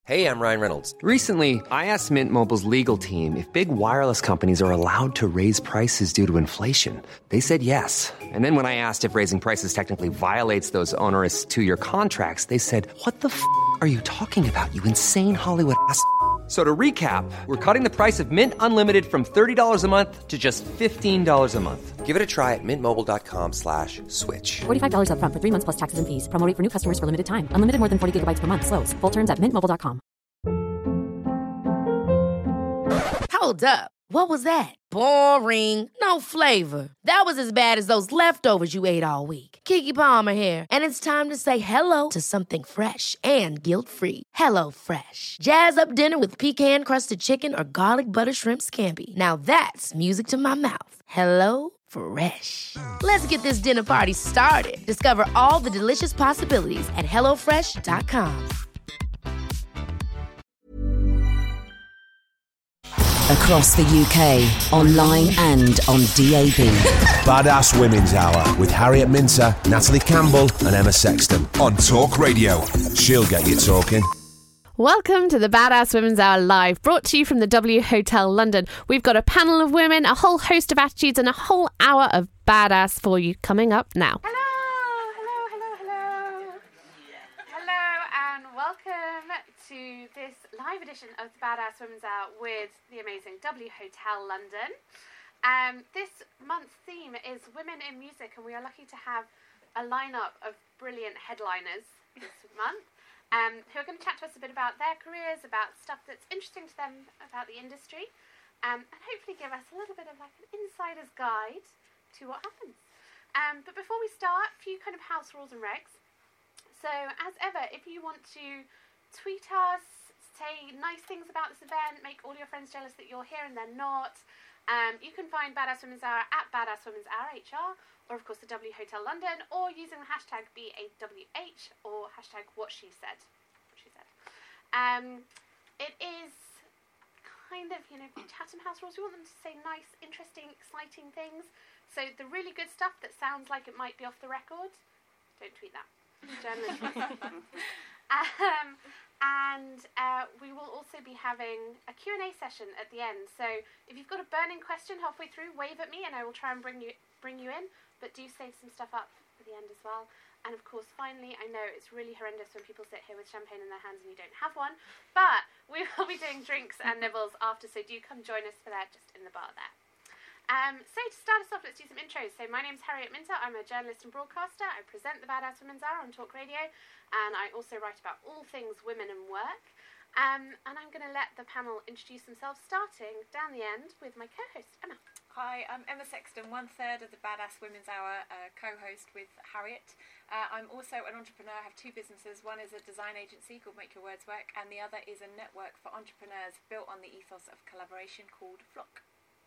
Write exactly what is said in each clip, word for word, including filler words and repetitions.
Hey, I'm Ryan Reynolds. Recently, I asked Mint Mobile's legal team if big wireless companies are allowed to raise prices due to inflation. They said yes. And then when I asked if raising prices technically violates those onerous two-year contracts, they said, what the f*** are you talking about, you insane Hollywood ass f- So to recap, we're cutting the price of Mint Unlimited from thirty dollars a month to just fifteen dollars a month. Give it a try at mintmobile.com slash switch. forty-five dollars up front for three months plus taxes and fees. Promo rate for new customers for limited time. Unlimited more than forty gigabytes per month. Slows full terms at mint mobile dot com. Hold up. What was that? Boring. No flavor. That was as bad as those leftovers you ate all week. Keke Palmer here. And it's time to say hello to something fresh and guilt-free. Hello Fresh. Jazz up dinner with pecan-crusted chicken or garlic butter shrimp scampi. Now that's music to my mouth. Hello Fresh. Let's get this dinner party started. Discover all the delicious possibilities at hello fresh dot com. Across the U K, online and on D A B. Badass Women's Hour with Harriet Minter, Natalie Campbell and Emma Sexton on Talk Radio. She'll get you talking. Welcome to the Badass Women's Hour Live, brought to you from the W Hotel London. We've got a panel of women, a whole host of attitudes and a whole hour of badass for you coming up now. Hello, hello, hello, hello. Hello and welcome to this live edition of the Badass Women's Hour with the amazing W Hotel London. Um, this month's theme is Women in Music, and we are lucky to have a lineup of brilliant headliners this month. Um, who are going to chat to us a bit about their careers, about stuff that's interesting to them about the industry, um, and hopefully give us a little bit of like an insider's guide to what happens. Um, but before we start, a few kind of house rules and regs. So as ever, if you want to tweet us, say nice things about this event, make all your friends jealous that you're here and they're not, um, you can find Badass Women's Hour at Badass Women's Hour H R, or of course the W Hotel London, or using the hashtag B A W H or hashtag what she said. What she said. Um, it is kind of, you know, Chatham House rules. We want them to say nice, interesting, exciting things. So the really good stuff that sounds like it might be off the record, don't tweet that. Journalism. um, and uh, we will also be having a Q and A session at the end. So if you've got a burning question halfway through, wave at me and I will try and bring you bring you in. But do save some stuff up for the end as well. And of course, finally, I know it's really horrendous when people sit here with champagne in their hands and you don't have one, but we will be doing drinks and nibbles after, so do come join us for that just in the bar there. Um, so to start us off, let's do some intros. So my name's Harriet Minter, I'm a journalist and broadcaster. I present the Badass Women's Hour on Talk Radio, and I also write about all things women and work. Um, and I'm going to let the panel introduce themselves, starting down the end with my co-host, Emma. Hi, I'm Emma Sexton, one third of the Badass Women's Hour, uh, co-host with Harriet. Uh, I'm also an entrepreneur. I have two businesses. One is a design agency called Make Your Words Work, and the other is a network for entrepreneurs built on the ethos of collaboration called Flock.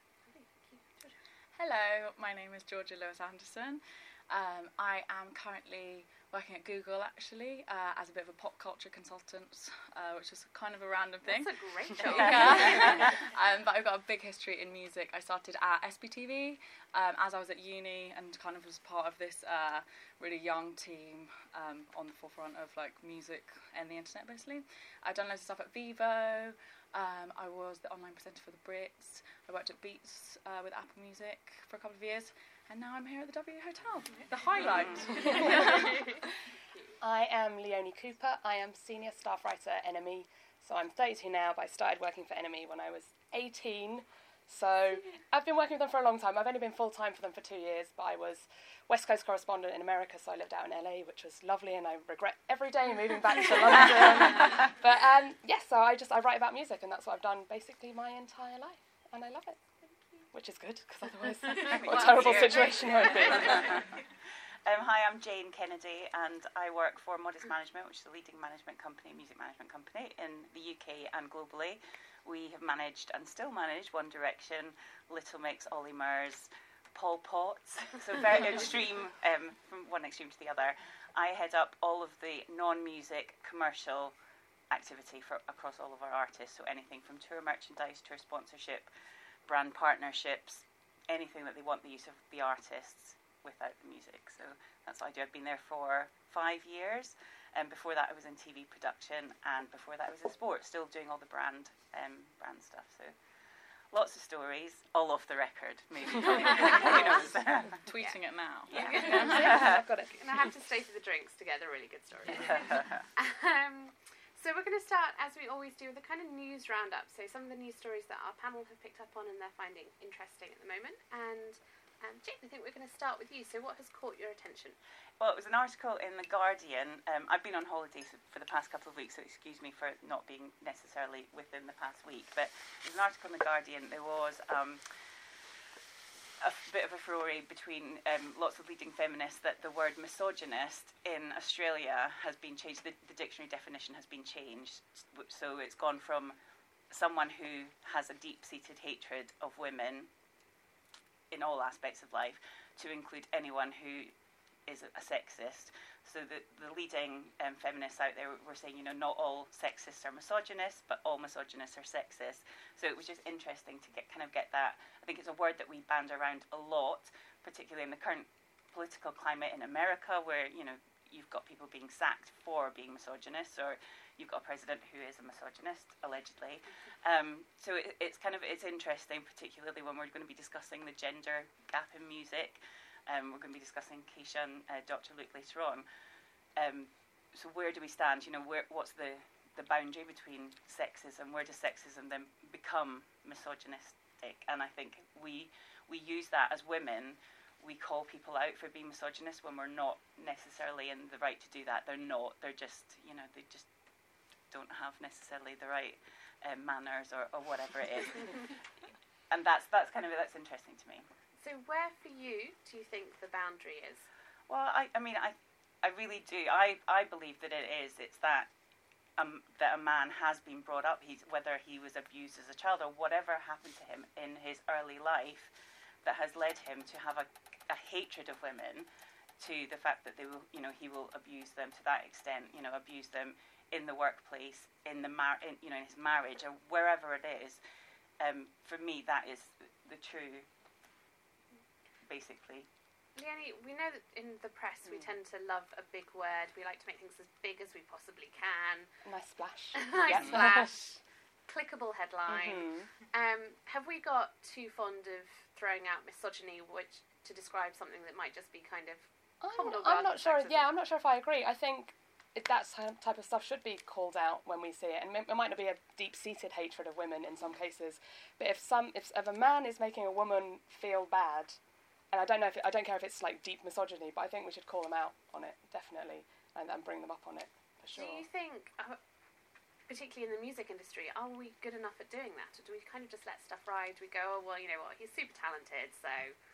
Hello, my name is Georgia Lewis Anderson. Um, I am currently working at Google, actually, uh, as a bit of a pop culture consultant, uh, which is kind of a random thing. That's a great job. um, but I've got a big history in music. I started at S B T V um, as I was at uni and kind of was part of this uh, really young team um, on the forefront of like music and the internet, basically. I've done loads of stuff at Vivo. Um, I was the online presenter for the Brits. I worked at Beats uh, with Apple Music for a couple of years. And now I'm here at the W Hotel, the highlight. I am Leonie Cooper. I am senior staff writer at N M E. So I'm thirty-two now, but I started working for N M E when I was eighteen. So I've been working with them for a long time. I've only been full-time for them for two years, but I was West Coast correspondent in America, so I lived out in L A, which was lovely, and I regret every day moving back to London. But um, yes, yeah, so I just I write about music, and that's what I've done basically my entire life, and I love it. Which is good, because otherwise what a terrible situation it would be. um, hi, I'm Jane Kennedy, and I work for Modest Management, which is the leading management company, music management company in the U K and globally. We have managed and still manage One Direction, Little Mix, Ollie Murs, Paul Potts, so very extreme, um, from one extreme to the other. I head up all of the non-music commercial activity for across all of our artists, so anything from tour merchandise, tour sponsorship, brand partnerships, anything that they want the use of the artists without the music. So that's what I do. I've been there for five years. And before that, I was in T V production, and before that, I was in sport, still doing all the brand um, brand stuff. So lots of stories, all off the record, maybe. Tweeting yeah. it now. Yeah. yeah. I've got it. And I have to stay for the drinks to get a really good story. um, so we're going to start, as we always do, with a kind of news roundup. So some of the news stories that our panel have picked up on and they're finding interesting at the moment. And um, Jane, I think we're going to start with you. So what has caught your attention? Well, it was an article in The Guardian. Um, I've been on holiday for the past couple of weeks, so excuse me for not being necessarily within the past week. But there's an article in The Guardian. There was um, a bit of a furore between um, lots of leading feminists that the word misogynist in Australia has been changed. The, the dictionary definition has been changed. So it's gone from someone who has a deep-seated hatred of women in all aspects of life to include anyone who is a sexist. So the, the leading um, feminists out there were saying, you know, not all sexists are misogynists, but all misogynists are sexist. So it was just interesting to get kind of get that. I think it's a word that we band around a lot, particularly in the current political climate in America, where, you know, you've got people being sacked for being misogynists, or you've got a president who is a misogynist, allegedly. Um, so it, it's kind of, it's interesting, particularly when we're going to be discussing the gender gap in music. Um, we're going to be discussing Keisha and uh, Doctor Luke later on. Um, so where do we stand? You know, where, what's the, the boundary between sexism? Where does sexism then become misogynistic? And I think we we use that as women. We call people out for being misogynist when we're not necessarily in the right to do that. They're not. They're just, you know, they just don't have necessarily the right um, manners or, or whatever it is. And that's that's kind of that's interesting to me. So where for you do you think the boundary is? Well, I, I mean, I, I really do. I, I believe that it is. It's that um, that a man has been brought up, he's, whether he was abused as a child or whatever happened to him in his early life, that has led him to have a, a hatred of women, to the fact that they will, you know, he will abuse them to that extent. You know, abuse them in the workplace, in the mar- in, you know, in his marriage, or wherever it is. Um, for me, that is the true. Basically. Leonie, we know that in the press we mm. tend to love a big word. We like to make things as big as we possibly can. Nice splash. nice yep. splash. Clickable headline. Mm-hmm. Um, have we got too fond of throwing out misogyny, which to describe something that might just be kind of? I'm, I'm not sure. Sexism? Yeah, I'm not sure if I agree. I think it, that type of stuff should be called out when we see it, and it might not be a deep-seated hatred of women in some cases, but if some, if, if a man is making a woman feel bad. And I don't know if it, I don't care if it's like deep misogyny, but I think we should call them out on it, definitely, and, and bring them up on it for sure. Do you think, uh, particularly in the music industry, are we good enough at doing that, or do we kind of just let stuff ride? We go, oh well, you know what, he's super talented, so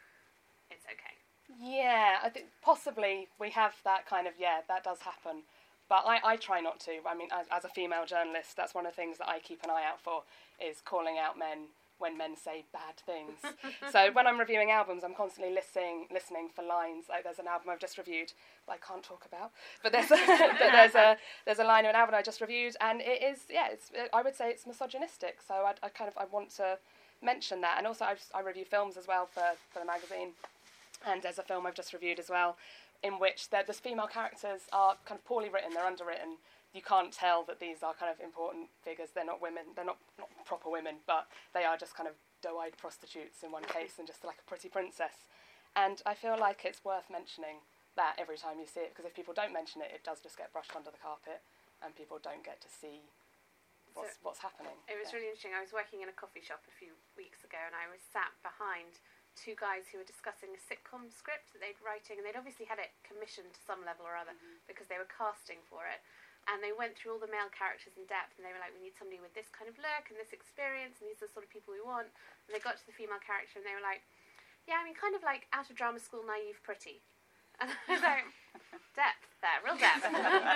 it's okay. Yeah, I think possibly we have that kind of yeah, that does happen, but I, I try not to. I mean, as, as a female journalist, that's one of the things that I keep an eye out for, is calling out men when men say bad things. So when I'm reviewing albums, I'm constantly listening listening for lines. Like there's an album I've just reviewed that I can't talk about, but there's a, but there's a there's a line of an album I just reviewed, and it is yeah, it's it, I would say it's misogynistic. So I, I kind of I want to mention that, and also I've, I review films as well for for the magazine, and there's a film I've just reviewed as well, in which the female characters are kind of poorly written, they're underwritten. You can't tell that these are kind of important figures. They're not women. They're not, not proper women, but they are just kind of doe-eyed prostitutes in one case and just like a pretty princess. And I feel like it's worth mentioning that every time you see it, because if people don't mention it, it does just get brushed under the carpet and people don't get to see what's, so what's happening. It was yeah. really interesting. I was working in a coffee shop a few weeks ago and I was sat behind two guys who were discussing a sitcom script that they'd writing, and they'd obviously had it commissioned to some level or other mm-hmm. because they were casting for it. And they went through all the male characters in depth, and they were like, we need somebody with this kind of look and this experience, and these are the sort of people we want. And they got to the female character, and they were like, yeah, I mean, kind of like out of drama school, naive, pretty. And I was like, depth there, real depth.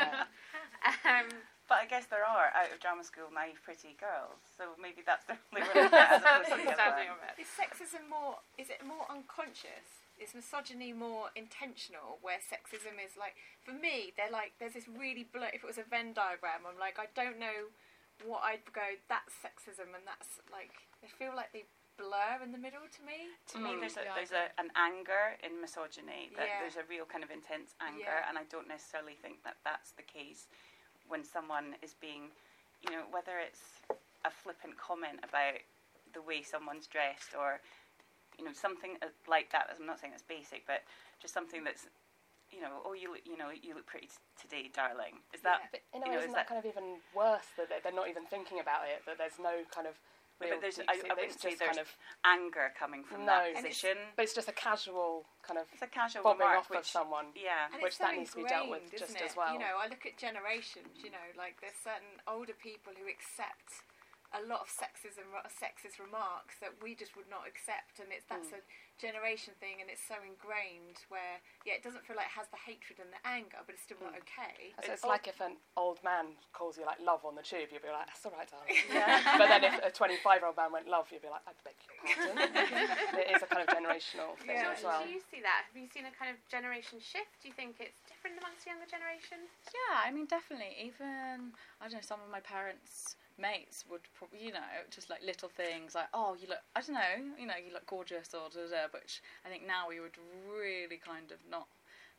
um, but I guess there are out of drama school, naive, pretty girls, so maybe that's the only way as opposed to the other way. Is sexism more, is it more unconscious? Is misogyny more intentional, where sexism is like, for me, they're like, there's this really blur, if it was a Venn diagram, I'm like, I don't know what I'd go, that's sexism, and that's like, they feel like they blur in the middle to me. To me, Mm. there's a, Yeah, there's I a, an anger in misogyny. That Yeah. There's a real kind of intense anger, Yeah. and I don't necessarily think that that's the case when someone is being, you know, whether it's a flippant comment about the way someone's dressed, or, you know, something uh, like that. I'm not saying it's basic, but just something that's, you know, oh, you look, you know, you look pretty t- today, darling. Is that, But in a you way, know, isn't is that, kind of even worse, that they're, they're not even thinking about it, that there's no kind of real... But there's, deep I, seat, I that wouldn't it's say just there's kind of... anger coming from No, that position. but it's just a casual kind of It's a casual bobbing remark, off of which- someone, yeah. And which it's so that needs to be dealt with ingrained, just isn't it? as well. You know, I look at generations, you know, like there's certain older people who accept a lot of sexism, sexist remarks that we just would not accept, and it's that's Mm. a generation thing, and it's so ingrained where, yeah, it doesn't feel like it has the hatred and the anger, but it's still not okay. So it's like if an old man calls you like love on the tube, you'd be like, that's all right, darling. Yeah. But then if a twenty-five-year-old man went love, you'd be like, I beg your pardon. It is a kind of generational thing So as well. do you see that? Have you seen a kind of generation shift? Do you think it's different amongst the younger generation? Yeah, I mean, definitely. Even, I don't know, some of my parents' mates would probably, you know, just like little things like, oh, you look, I don't know, you know, you look gorgeous or da da, which I think now we would really kind of not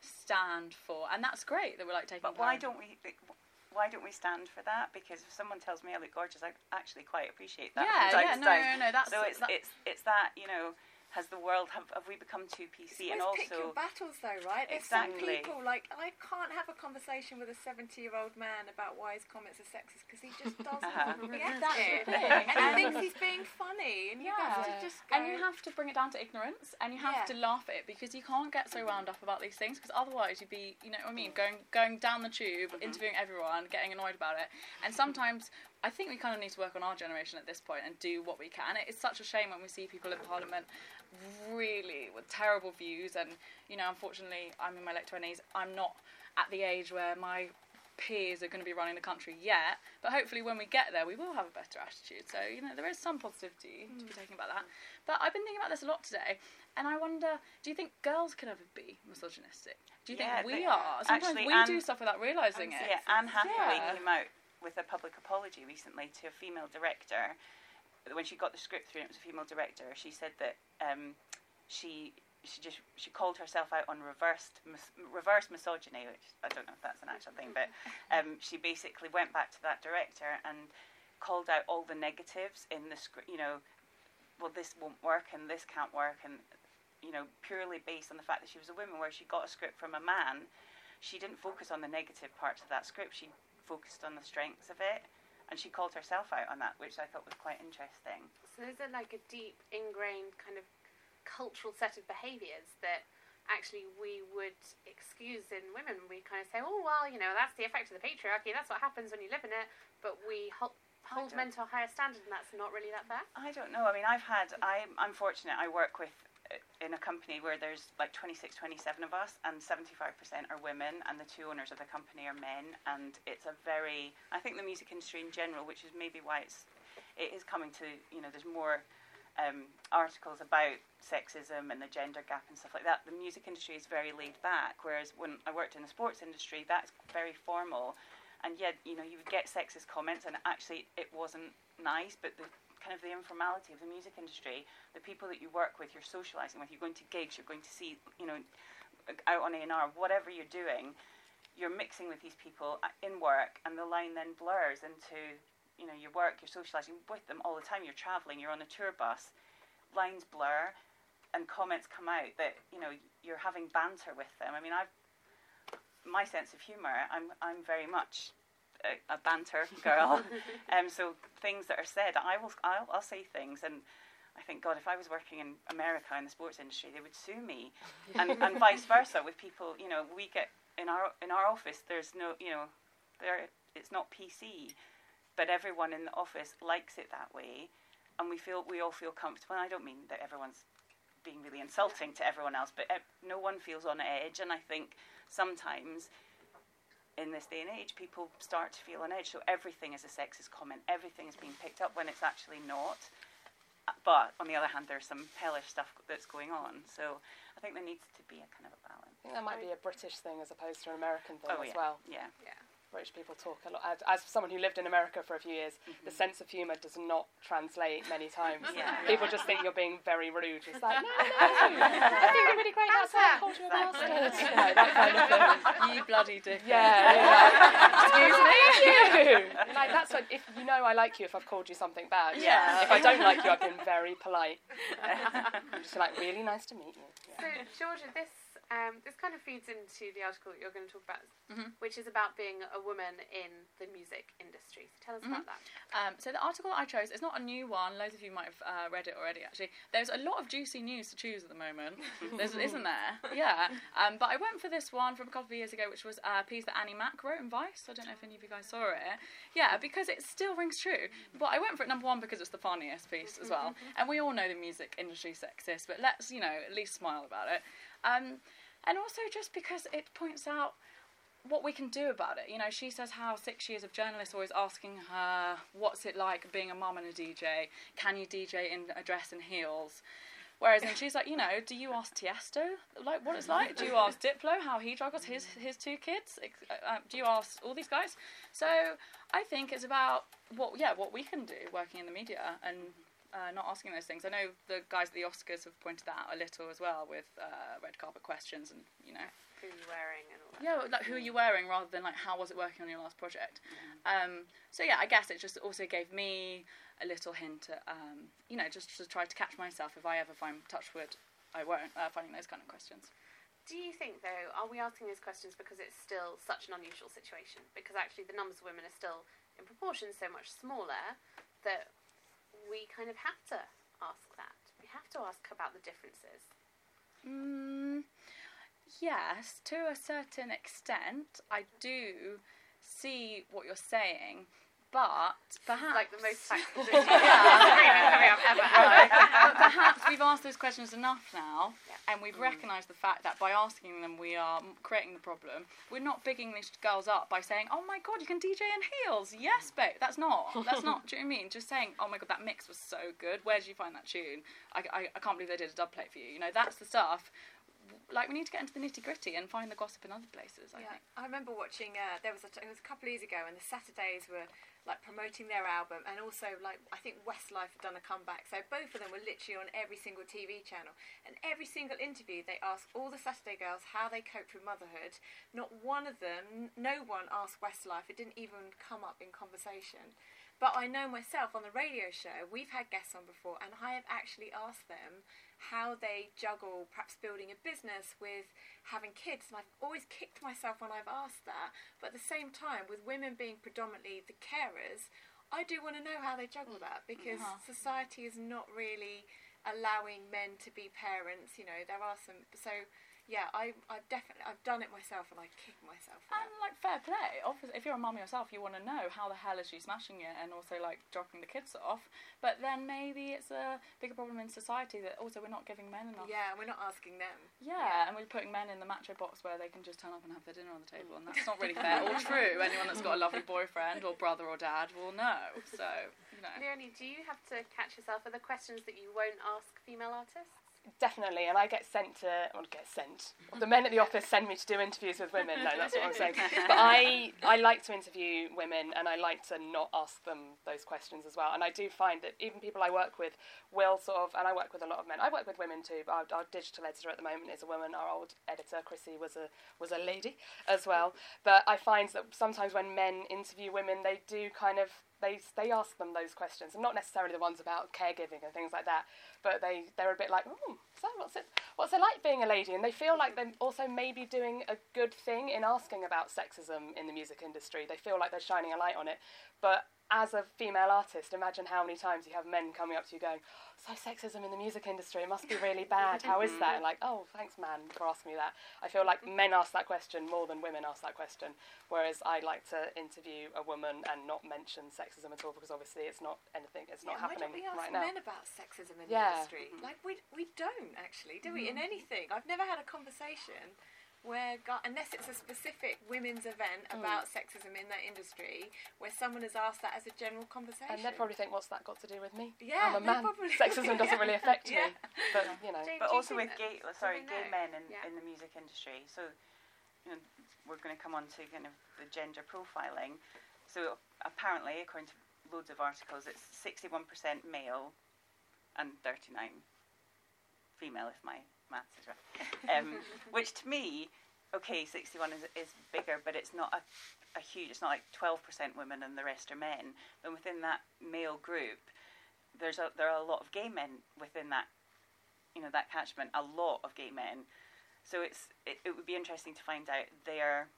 stand for. And that's great that we're like taking But why part- don't we? Why don't we stand for that? Because if someone tells me I look gorgeous, I actually quite appreciate that. Yeah, from time yeah, to no, time. no, no, that's- so it's that- it's it's that, you know. Has the world have, have we become too P C? And Always pick your also battles though, right? There's some exactly. people, like, I can't have a conversation with a seventy-year-old man about why his comments are sexist because he just doesn't Uh-huh. get That's it. the thing. And he And- thinks he's being funny, and you have to just go... And you have to bring it down to ignorance, and you have Yeah. to laugh at it, because you can't get so wound up about these things, because otherwise you'd be, you know what I mean, going going down the tube, Mm-hmm. interviewing everyone, getting annoyed about it. And sometimes I think we kind of need to work on our generation at this point and do what we can. It's such a shame when we see people in Parliament really with terrible views, and, you know, unfortunately, I'm in my late twenties. I'm not at the age where my peers are going to be running the country yet, but hopefully when we get there we will have a better attitude. So, you know, there is some positivity mm. to be taken about that. But I've been thinking about this a lot today, and I wonder, do you think girls can ever be misogynistic? Do you Yeah, think we they- are? Sometimes actually, we Anne- do stuff without realising it. Yeah, Anne Hathaway Yeah. came out with a public apology recently to a female director. When she got the script through, and it was a female director. She said that um, she she just she called herself out on reversed mis- reverse misogyny, which I don't know if that's an actual thing, but um, she basically went back to that director and called out all the negatives in the script. You know, well, this won't work and this can't work, and, you know, purely based on the fact that she was a woman. Where she got a script from a man, she didn't focus on the negative parts of that script. She focused on the strengths of it. And she called herself out on that, which I thought was quite interesting. So there's a, like a deep ingrained kind of cultural set of behaviours that actually we would excuse in women. We kind of say, oh, well, you know, that's the effect of the patriarchy, that's what happens when you live in it, but we hold, hold men to a higher standard, and that's not really that fair. I don't know. I mean, I've had, I'm, I'm fortunate, I work with, uh, in a company where there's like twenty-six, twenty-seven of us, and seventy-five percent are women, and the two owners of the company are men, and it's a very, I think the music industry in general, which is maybe why it's, it is coming to, you know, there's more um, articles about sexism and the gender gap and stuff like that. The music industry is very laid back, whereas when I worked in the sports industry, that's very formal. And yet, you know, you would get sexist comments, and actually it wasn't nice, but the kind of the informality of the music industry, the people that you work with, you're socialising with, you're going to gigs, you're going to see, you know, out on A and R, whatever you're doing, you're mixing with these people in work, and the line then blurs into, you know, your work, you're socialising with them all the time, you're travelling, you're on a tour bus, lines blur, and comments come out that, you know, you're having banter with them. I mean, I've, my sense of humour, I'm I'm very much a, a banter girl, um, so things that are said, I will I'll, I'll say things, and I think, God, if I was working in America in the sports industry, they would sue me, and, and vice versa with people. You know, we get in our in our office, there's no, you know, there it's not P C, but everyone in the office likes it that way, and we feel we all feel comfortable. And I don't mean that everyone's being really insulting to everyone else, but uh, no one feels on edge, and I think sometimes in this day and age, people start to feel on edge. So everything is a sexist comment. Everything is being picked up when it's actually not. But on the other hand, there's some hellish stuff that's going on. So I think there needs to be a kind of a balance. I think that might be a British thing as opposed to an American thing oh, as yeah. well. Yeah. Yeah. British people talk a lot. As, as someone who lived in America for a few years, mm-hmm. the sense of humour does not translate many times. Yeah. People just think you're being very rude. It's like, no, no, I think you're really great. That's why I called you a bastard. You know, that kind of thing. You bloody dick. Yeah. yeah. Excuse me. You. Like that's like, if you know I like you if I've called you something bad. Yeah. If I don't like you, I've been very polite. I'm just like, really nice to meet you. Yeah. So Georgia, this. Um, this kind of feeds into the article that you're going to talk about, mm-hmm. which is about being a woman in the music industry. So tell us mm-hmm. about that. Um, so the article that I chose is not a new one. Loads of you might have uh, read it already, actually. There's a lot of juicy news to choose at the moment, There's, isn't there? Yeah. Um, but I went for this one from a couple of years ago, which was a piece that Annie Mac wrote in Vice. I don't know if any of you guys saw it. Yeah, because it still rings true. But I went for it, number one, because it's the funniest piece as well. And we all know the music industry is sexist, but let's, you know, at least smile about it. Um... And also just because it points out what we can do about it. You know, she says how six years of journalists always asking her, what's it like being a mum and a D J? Can you D J in a dress and heels? Whereas then she's like, you know, do you ask Tiesto, like, what it's like? Do you ask Diplo how he juggles his, his two kids? Uh, do you ask all these guys? So I think it's about, what yeah, what we can do working in the media and Uh, not asking those things. I know the guys at the Oscars have pointed that out a little as well with uh, red carpet questions and, you know. Who are you wearing and all that. Yeah, like who are you wearing rather than like how was it working on your last project. Mm-hmm. Um, so yeah, I guess it just also gave me a little hint at, um, you know, just to try to catch myself if I ever find, touch wood, I won't, uh, finding those kind of questions. Do you think, though, are we asking those questions because it's still such an unusual situation? Because actually the numbers of women are still, in proportion, so much smaller that we kind of have to ask that. We have to ask about the differences. Mm, yes, to a certain extent. I do see what you're saying, but perhaps... like the most tactful coming up ever. But perhaps we've asked those questions enough now, yeah. and we've mm. recognised the fact that by asking them we are creating the problem. We're not bigging these girls up by saying, oh my god, you can D J in heels. Yes, babe. That's not. That's not. Do you know what I mean? Just saying, oh my god, that mix was so good. Where did you find that tune? I, I, I can't believe they did a dub plate for you. You know, that's the stuff. Like, we need to get into the nitty-gritty and find the gossip in other places, I yeah. think. I remember watching, uh, there was a, t- it was a couple of years ago, and the Saturdays were, like, promoting their album, and also, like, I think Westlife had done a comeback, so both of them were literally on every single T V channel, and every single interview, they asked all the Saturday girls how they coped with motherhood. Not one of them, no one asked Westlife, it didn't even come up in conversation. But I know myself, on the radio show, we've had guests on before, and I have actually asked them how they juggle perhaps building a business with having kids, and I've always kicked myself when I've asked that. But at the same time, with women being predominantly the carers, I do want to know how they juggle that, because uh-huh. society is not really allowing men to be parents. You know, there are some, so yeah, I, I've definitely, I've done it myself, and I kick myself for And that. like, fair play. Obviously, if you're a mum yourself, you want to know how the hell is she smashing it, and also like dropping the kids off. But then maybe it's a bigger problem in society that also we're not giving men enough. Yeah, we're not asking them. Yeah, yeah, and we're putting men in the macho box where they can just turn up and have their dinner on the table, and that's not really fair or true. Anyone that's got a lovely boyfriend or brother or dad will know. So, you know. Leonie, do you have to catch yourself? Are there questions that you won't ask female artists? Definitely, and I get sent to, or get sent, the men at the office send me to do interviews with women, no, that's what I'm saying. But I, I like to interview women, and I like to not ask them those questions as well. And I do find that even people I work with will sort of, and I work with a lot of men, I work with women too, but our, our digital editor at the moment is a woman, our old editor, Chrissy, was a was a lady as well. But I find that sometimes when men interview women, they do kind of, They they ask them those questions, and not necessarily the ones about caregiving and things like that, but they, they're a bit like, oh, so what's it, what's it like being a lady? And they feel like they're also maybe doing a good thing in asking about sexism in the music industry. They feel like they're shining a light on it. But as a female artist, imagine how many times you have men coming up to you going, so sexism in the music industry, it must be really bad, how is that? And like, oh, thanks man for asking me that. I feel like men ask that question more than women ask that question, whereas I like to interview a woman and not mention sexism at all, because obviously it's not anything, it's not yeah, happening why don't we ask right now. men about sexism in yeah. the industry? Like, we we don't actually, do we, in anything? I've never had a conversation where, unless it's a specific women's event Mm. about sexism in that industry, where someone has asked that as a general conversation. And they'd probably think, what's that got to do with me? Yeah, I'm a man. probably, Sexism doesn't yeah. really affect yeah. me. But, you know. But also with gay, sorry, gay know? men in, yeah. in the music industry. So, you know, we're going to come on to kind of the gender profiling. So apparently, according to loads of articles, it's sixty-one percent male and thirty-nine female, if my maths is right. Um, which to me, okay, sixty-one is, is bigger, but it's not a, a huge, it's not like twelve percent women and the rest are men. But within that male group, there's a, there are a lot of gay men within that, you know, that catchment, a lot of gay men. So it's it, it would be interesting to find out their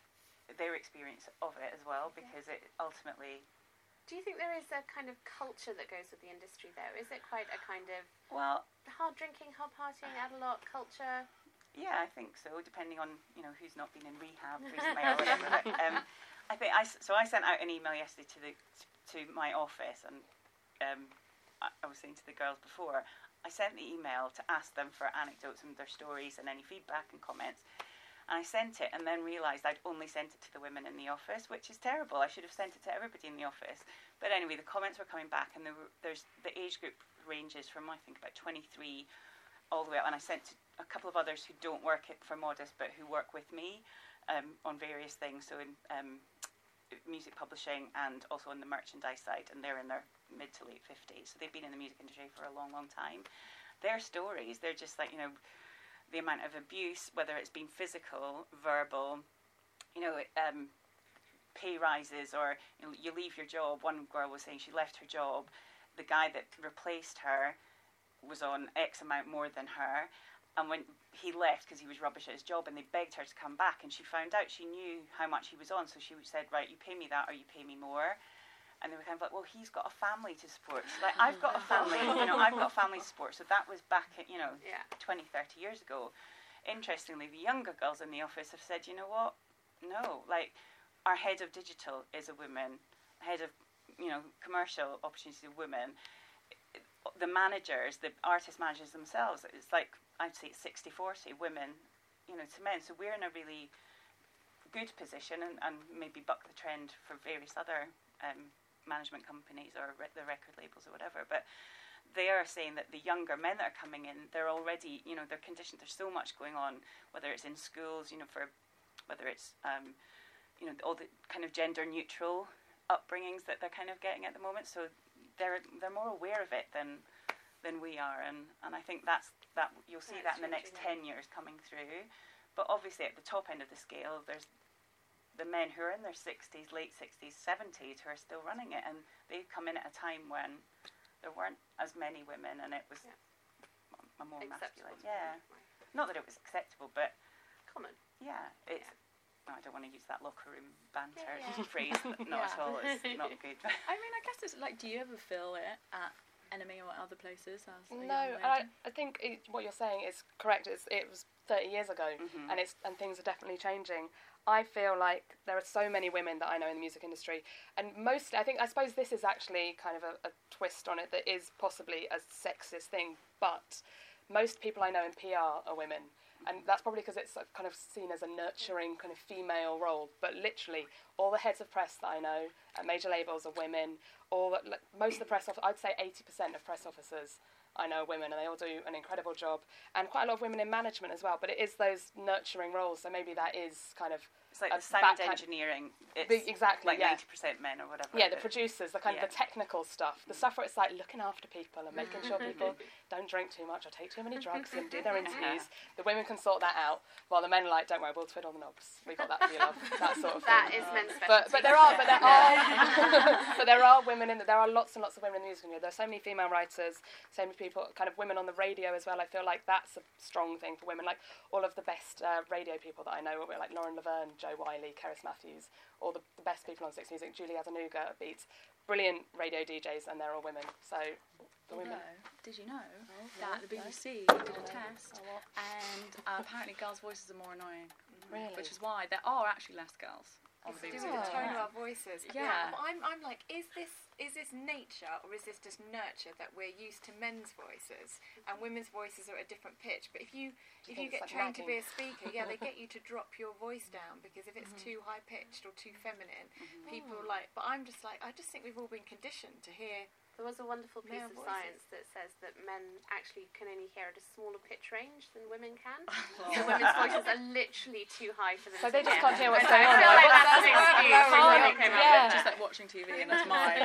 their experience of it as well, because it ultimately... Do you think there is a kind of culture that goes with the industry, though? Is it quite a kind of well hard drinking, hard partying, out a lot culture? Yeah, I think so. Depending on you know who's not been in rehab recently or whatever. But, um, I think I so I sent out an email yesterday to the to my office, and um, I, I was saying to the girls before, I sent the email to ask them for anecdotes and their stories and any feedback and comments. And I sent it and then realised I'd only sent it to the women in the office, which is terrible. I should have sent it to everybody in the office. But anyway, the comments were coming back, and there were, there's the age group ranges from, I think, about twenty-three all the way up. And I sent to a couple of others who don't work it for Modest, but who work with me um, on various things. So in um, music publishing and also on the merchandise side. And they're in their mid to late fifties. So they've been in the music industry for a long, long time. Their stories, they're just like, you know... the amount of abuse, whether it's been physical, verbal, you know, um, pay rises, or you know, you leave your job. One girl was saying she left her job. The guy that replaced her was on X amount more than her. And when he left because he was rubbish at his job, and they begged her to come back, and she found out she knew how much he was on. So she said, right, you pay me that or you pay me more. And they were kind of like, well, he's got a family to support. She's like, I've got a family, you know, I've got a family to support. So that was back at, you know, yeah. twenty, thirty years ago. Interestingly, the younger girls in the office have said, you know what, no, like, our head of digital is a woman, head of, you know, commercial opportunities is a woman. The managers, the artist managers themselves, it's like, I'd say it's sixty forty women, you know, to men. So we're in a really good position, and, and maybe buck the trend for various other um, management companies or re- the record labels or whatever, but they are saying that the younger men that are coming in, they're already, you know, they're conditioned. There's so much going on, whether it's in schools, you know, for whether it's, um, you know, all the kind of gender neutral upbringings that they're kind of getting at the moment. So they're they're more aware of it than than we are, and, and I think that's that you'll see that's that in the next ten years coming through. But obviously at the top end of the scale, there's the men who are in their sixties, late sixties, seventies, who are still running it, and they've come in at a time when there weren't as many women, and it was yeah. a more acceptable masculine. Yeah, right. Not that it was acceptable, but common. Yeah, it's. Yeah. No, I don't want to use that locker room banter yeah, yeah. phrase. Not yeah. at all. It's not good. I mean, I guess it's like, do you ever feel it at N M E or other places? As a no, I, I think it, what you're saying is correct. It's, it was thirty years ago, mm-hmm. and it's and things are definitely changing. I feel like there are so many women that I know in the music industry, and mostly, I think, I suppose this is actually kind of a, a twist on it that is possibly a sexist thing, but most people I know in P R are women, and that's probably because it's kind of seen as a nurturing kind of female role, but literally all the heads of press that I know at major labels are women. All the, like, most of the press, I'd say eighty percent of press officers I know are women, and they all do an incredible job, and quite a lot of women in management as well, but it is those nurturing roles, so maybe that is kind of... It's like the sound engineering, it's the, exactly, like yeah. ninety percent men or whatever. Yeah, the producers, the kind yeah. of the technical stuff, the stuff where it's like looking after people and making sure people don't drink too much or take too many drugs and do their interviews. The women can sort that out, while the men are like, don't worry, we'll twiddle the knobs. We got that for you, love. That sort of that thing. That is men's specialty. But, but there are, but there are, but there are women in the, there are lots and lots of women in the music industry. There are so many female writers, so many people, kind of women on the radio as well. I feel like that's a strong thing for women. Like all of the best uh, radio people that I know, like Lauren Laverne, Joe Wiley, Keris Matthews, all the, the best people on Six Music, Julie Adenuga at Beats, brilliant radio D Js, and they're all women. So the women. No. Did you know oh, that yeah, the B B C no. did a test, oh, and uh, apparently girls' voices are more annoying. Really? Which is why there are actually less girls on it's the B B C. To do with the tone of our voices. Yeah. yeah. I'm, I'm like, is this is this nature or is this just nurture that we're used to men's voices and women's voices are at a different pitch? But if you if you get like trained nagging? to be a speaker, yeah, they get you to drop your voice down because if it's mm-hmm. too high pitched or too feminine, mm-hmm. people like. But I'm just like, I just think we've all been conditioned to hear There was a wonderful piece Male of voices. science that says that men actually can only hear at a smaller pitch range than women can. So women's voices are literally too high for them So to they just hear. can't hear what's And going I on. feel Like, like what's- that's an what's- excuse what's- when what's- they came up yeah. with Just like watching T V and that's mine.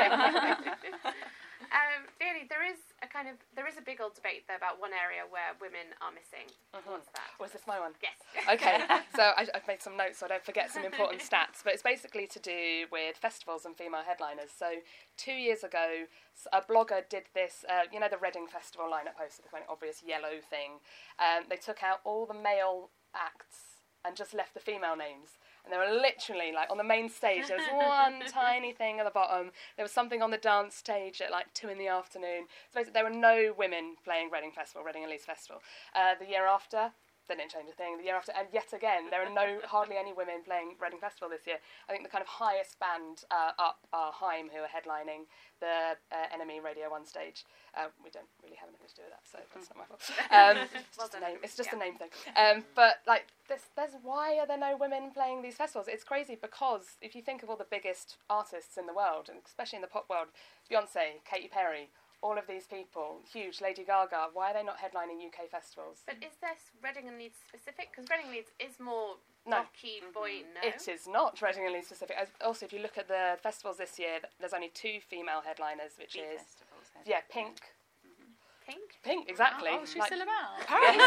Um, really, there is a kind of there is a big old debate though about one area where women are missing. Mhm. What's that? Was this my one? Yes. Okay, so I, I've made some notes so I don't forget some important stats, but it's basically to do with festivals and female headliners. So two years ago, s- a blogger did this, uh, you know the Reading Festival lineup poster, the kind of obvious yellow thing. Um, they took out all the male acts and just left the female names. And they were literally, like, on the main stage, there was one tiny thing at the bottom. There was something on the dance stage at, like, two in the afternoon. So basically, there were no women playing Reading Festival, Reading and Leeds Festival. Uh, the year after, they didn't change a thing. The year after, and yet again, there are no hardly any women playing Reading Festival this year. I think the kind of highest band uh, up are Haim, who are headlining the uh, Enemy Radio one stage. Uh, we don't really have anything to do with that, so that's not my fault. Um, it's just a name. It's just a name thing. Um, but like, there's, there's why are there no women playing these festivals? It's crazy because if you think of all the biggest artists in the world, and especially in the pop world, Beyonce, Katy Perry, all of these people, huge, Lady Gaga, why are they not headlining U K festivals? But is this Reading and Leeds specific? Because Reading and Leeds is more No. rocky, boy, no. It is not Reading and Leeds specific. As- Also, if you look at the festivals this year, th- there's only two female headliners, which Beat is festivals, head- yeah, Pink. Pink? Pink, exactly. Oh, she's Like- still about. Apparently,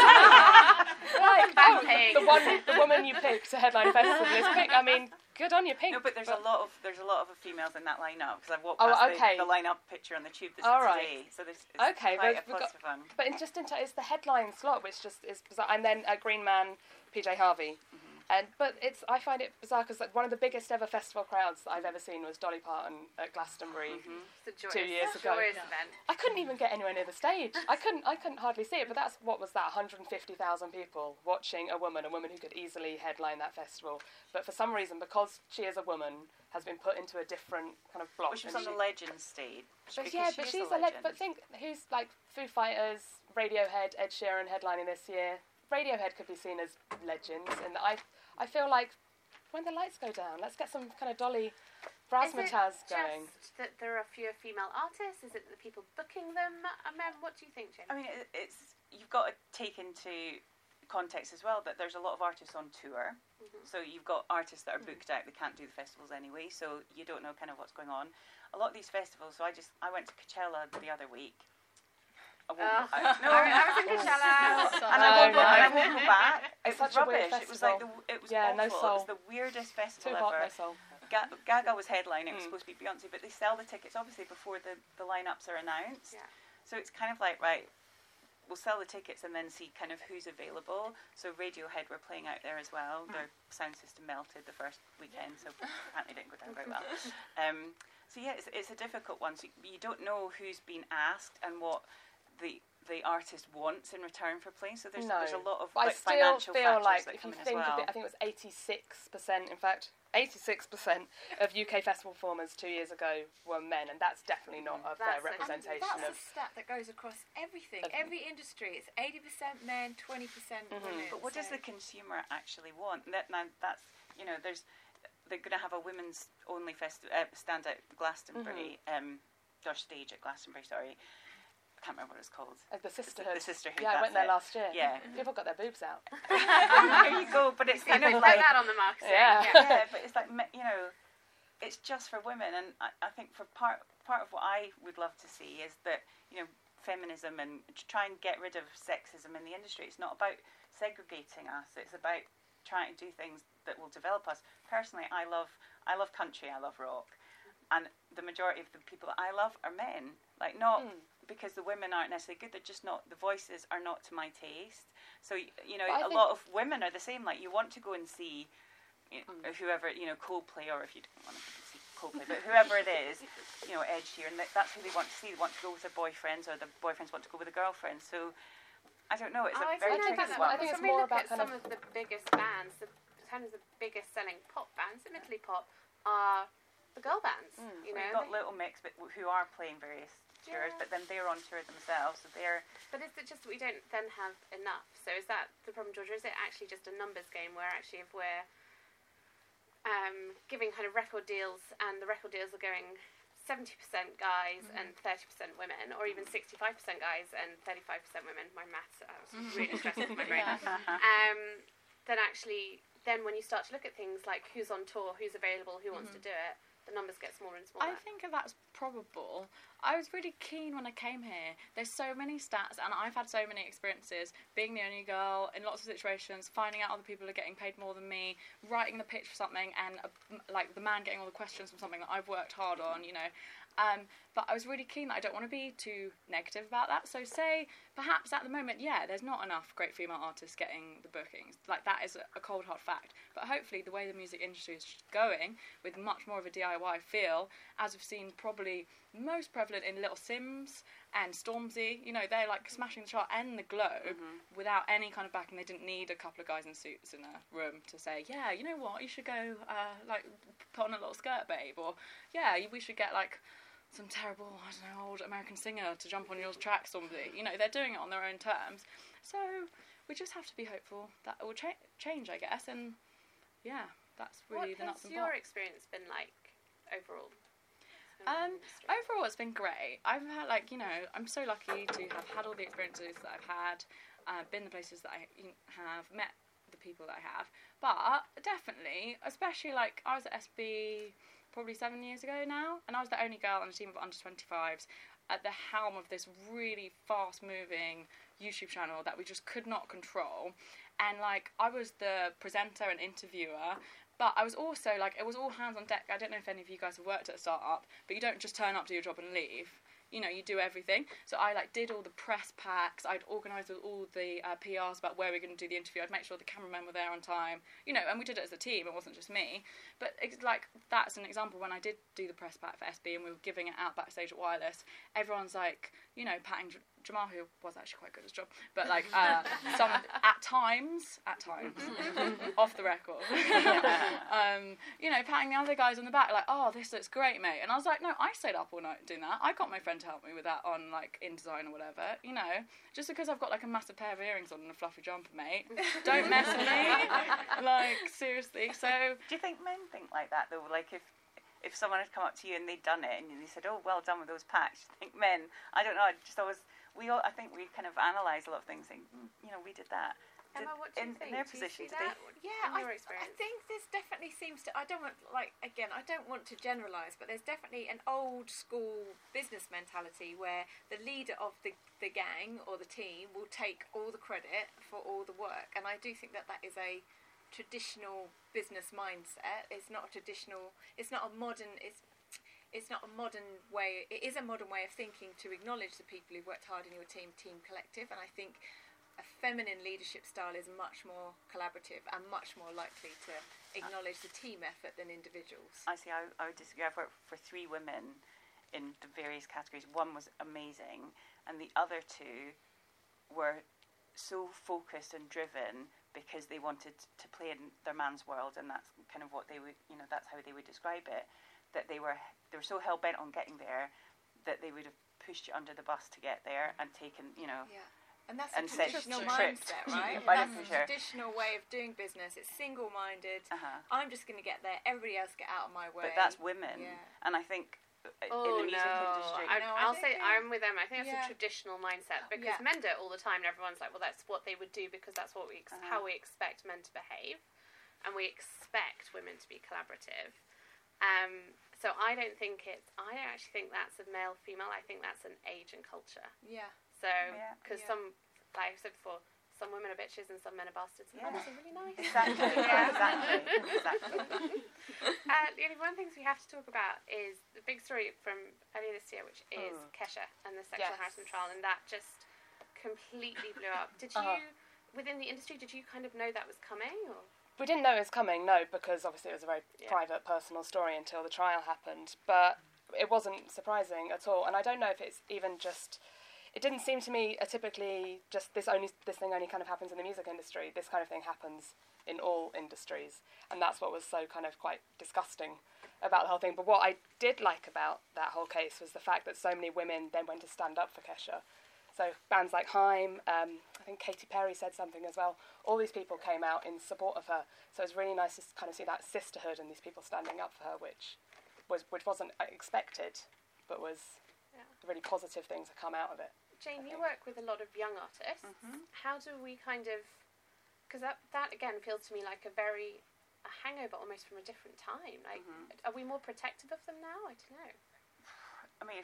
like, Bang oh, Pink. the one, the woman you picked to headline festival is Pink. I mean, good on you, Pink. No, but there's a lot of there's a lot of females in that lineup because I've walked Oh, past okay. the, the lineup picture on the tube this All right. today. So there's it's Okay, quite there's- a we've got- positive one. But in just in t- it's the headline slot, which just is bizarre. And then uh, Green Man, P J Harvey. And but it's I find it bizarre because like one of the biggest ever festival crowds that I've ever seen was Dolly Parton at Glastonbury It's a joyous, two years ago. joyous event. I couldn't even get anywhere near the stage. I couldn't. I couldn't hardly see it. But that's what was that? one hundred fifty thousand people watching a woman, a woman who could easily headline that festival. But for some reason, because she is a woman, has been put into a different kind of block. Well, she was and on the Legends stage. But because yeah, she but is she's a a legend. legend. But think who's like Foo Fighters, Radiohead, Ed Sheeran headlining this year. Radiohead could be seen as legends, and I, I feel like when the lights go down, let's get some kind of Dolly razzmatazz Is it going. just that there are fewer female artists? Is it the people booking them are men? What do you think, Jane? I mean, it, it's you've got to take into context as well that there's a lot of artists on tour. Mhm. So you've got artists that are booked out that can't do the festivals anyway. So you don't know kind of what's going on. A lot of these festivals. So I just I went to Coachella the other week. I won't, Oh. I, no, I was in Coachella. and I won't, go, No, and I no. won't go back. It's It was such a weird rubbish. It was like the festival. it was Yeah, no awful. It soul. was the weirdest festival Too hot, ever. no soul. Ga- Gaga was headlining. It was Mm. supposed to be Beyonce, but they sell the tickets obviously before the, the lineups are announced. Yeah. So it's kind of like, right, we'll sell the tickets and then see kind of who's available. So Radiohead were playing out there as well. Their sound system melted the first weekend, so apparently didn't go down very well. Um, so yeah, it's, it's a difficult one. So you don't know who's been asked and what the the artist wants in return for playing. So there's No, there's a lot of but like, I still financial feel factors like that if come you in think as well. of it, I think it was eighty-six percent, in fact, eighty-six percent of U K festival performers two years ago were men, and that's definitely not a fair That's a- representation That's of. a stat that goes across everything, Of- every industry. It's eighty percent men, twenty percent Mhm. women. But what does so- the consumer actually want? That now that's you know there's they're going to have a women's only festi- uh, stand at Glastonbury, um, or stage at Glastonbury. Sorry, I can't remember what it's called. Uh, the sisterhood. The sisterhood. Yeah, I went that's there it. last year. Yeah. People got their boobs out. There you go. But it's kind of Put like that on the marketing. Yeah. yeah, but it's like me- you know, it's just for women, and I, I think for part part of what I would love to see is that you know feminism and to try and get rid of sexism in the industry. It's not about segregating us. It's about trying to do things that will develop us. Personally, I love I love country. I love rock, and the majority of the people that I love are men. Like not. Mm. Because the women aren't necessarily good, they're just not, the voices are not to my taste. So, y- you know, But I a think- lot of women are the same. Like, you want to go and see you know, Mm. whoever, you know, Coldplay, or if you don't want to see Coldplay, but whoever it is, you know, Ed Sheeran, that, that's who they want to see. They want to go with their boyfriends, or the boyfriends want to go with the girlfriends. So, I don't know, it's Oh, a I very think tricky that's one. I think it's when we more look about at kind some of- of the biggest bands, the kind of the biggest selling pop bands, admittedly pop, are the girl bands. Mm. You We've know, got they- Little Mix, but who are playing various tours, Yeah. but then they're on tour themselves, so they're but is it just that we don't then have enough? So is that the problem, Georgia? Is it actually just a numbers game where actually if we're um, giving kind of record deals and the record deals are going seventy percent guys mm-hmm. and thirty percent women, or even sixty-five percent guys and thirty-five percent women. My maths, I was really stressing my brain. Um, then actually, then when you start to look at things like who's on tour, who's available, who wants Mm-hmm. to do it, the numbers get smaller and smaller. I think that's probable. I was really keen when I came here. There's so many stats, and I've had so many experiences being the only girl in lots of situations, finding out other people are getting paid more than me, writing the pitch for something, and uh, like the man getting all the questions from something that I've worked hard on, you know. Um, but I was really keen that I don't want to be too negative about that. So say, perhaps at the moment, yeah, there's not enough great female artists getting the bookings. Like, that is a cold, hard fact. But hopefully the way the music industry is going, with much more of a D I Y feel, as we've seen probably most prevalent in Little Sims and Stormzy, you know, they're like smashing the chart and the Globe mm-hmm. without any kind of backing. They didn't need a couple of guys in suits in a room to say, yeah, you know what, you should go, uh, like, put on a little skirt, babe, or, yeah, we should get, like, some terrible, I don't know, old American singer to jump on your track, Stormzy. You know, they're doing it on their own terms. So we just have to be hopeful that it will cha- change, I guess, and, yeah, that's really what the nuts and bolts. What has your experience been like, overall? Um, overall, it's been great. I've had, like, you know, I'm so lucky to have had all the experiences that I've had, uh, been the places that I have, met the people that I have. But definitely, especially, like, I was at S B probably seven years ago now, and I was the only girl on a team of under twenty-fives at the helm of this really fast-moving YouTube channel that we just could not control. And, like, I was the presenter and interviewer, but I was also, like, it was all hands on deck. I don't know if any of you guys have worked at a start-up, but you don't just turn up, do your job and leave. You know, you do everything. So I, like, did all the press packs. I'd organise all the uh, P Rs about where we were going to do the interview. I'd make sure the cameramen were there on time. You know, and we did it as a team. It wasn't just me. But, it's like, that's an example. When I did do the press pack for S B and we were giving it out backstage at Wireless, everyone's, like, you know, patting Jamal, who was actually quite good at his job, but, like, uh, some, at times, at times, off the record, um, you know, patting the other guys on the back, like, oh, this looks great, mate. And I was like, no, I stayed up all night doing that. I got my friend to help me with that on, like, InDesign or whatever, you know. Just because I've got, like, a massive pair of earrings on and a fluffy jumper, mate, don't mess with me. Like, seriously. So, do you think men think like that, though? Like, if if someone had come up to you and they'd done it and they said, oh, well done with those packs, I think men, I don't know, I just always, we all, I think we kind of analyse a lot of things, think, mm, you know, we did that. Did, Emma, what do you in, think? in their do position, you see did that? they? Yeah, in I, your experience? I think this definitely seems to, I don't want, like, again, I don't want to generalise, but there's definitely an old school business mentality where the leader of the, the gang or the team will take all the credit for all the work. And I do think that that is a traditional business mindset. It's not a traditional, it's not a modern, it's, It's not a modern way, it is a modern way of thinking to acknowledge the people who've worked hard in your team, team collective, and I think a feminine leadership style is much more collaborative and much more likely to acknowledge the team effort than individuals. I see, I, I would disagree. I've worked for three women in the various categories. One was amazing, and the other two were so focused and driven because they wanted to play in their man's world, and that's kind of what they would, you know, that's how they would describe it, that they were they were so hell-bent on getting there that they would have pushed you under the bus to get there and taken, you know... Yeah. And that's and a traditional mindset, right? That's a sure. traditional way of doing business. It's single-minded. Uh-huh. I'm just going to get there. Everybody else get out of my way. But that's women. Yeah. And I think oh, in the music no. industry... I, no, I'll I say think, I'm with them. I think that's yeah. a traditional mindset because Yeah. men do it all the time and everyone's like, well, that's what they would do because that's what we ex- Uh-huh. how we expect men to behave. And we expect women to be collaborative. Um, so I don't think it's, I don't actually think that's a male-female. I think that's an age and culture. Yeah. So, Yeah. because Yeah. some, like I said before, some women are bitches and some men are bastards. And Yeah. that's really nice. Exactly. Yeah. Exactly. Exactly. uh, you know, one of the things we have to talk about is the big story from earlier this year, which is Oh. Kesha and the sexual Yes. harassment trial, and that just completely blew up. Did you, Uh-huh. within the industry, did you kind of know that was coming? Or? We didn't know it was coming, no, because obviously it was a very Yeah. private, personal story until the trial happened. But it wasn't surprising at all, and I don't know if it's even just. It didn't seem to me a typically just this only this thing only kind of happens in the music industry. This kind of thing happens in all industries, and that's what was so kind of quite disgusting about the whole thing. But what I did like about that whole case was the fact that so many women then went to stand up for Kesha. So bands like Haim, um, I think Katy Perry said something as well. All these people came out in support of her. So it was really nice to kind of see that sisterhood and these people standing up for her, which was which wasn't expected but was Yeah. really positive things that come out of it. Jane, you work with a lot of young artists. Mm-hmm. How do we kind of, because that, that again feels to me like a very, a hangover almost from a different time. Like, Mm-hmm. are we more protective of them now? I don't know. I mean, if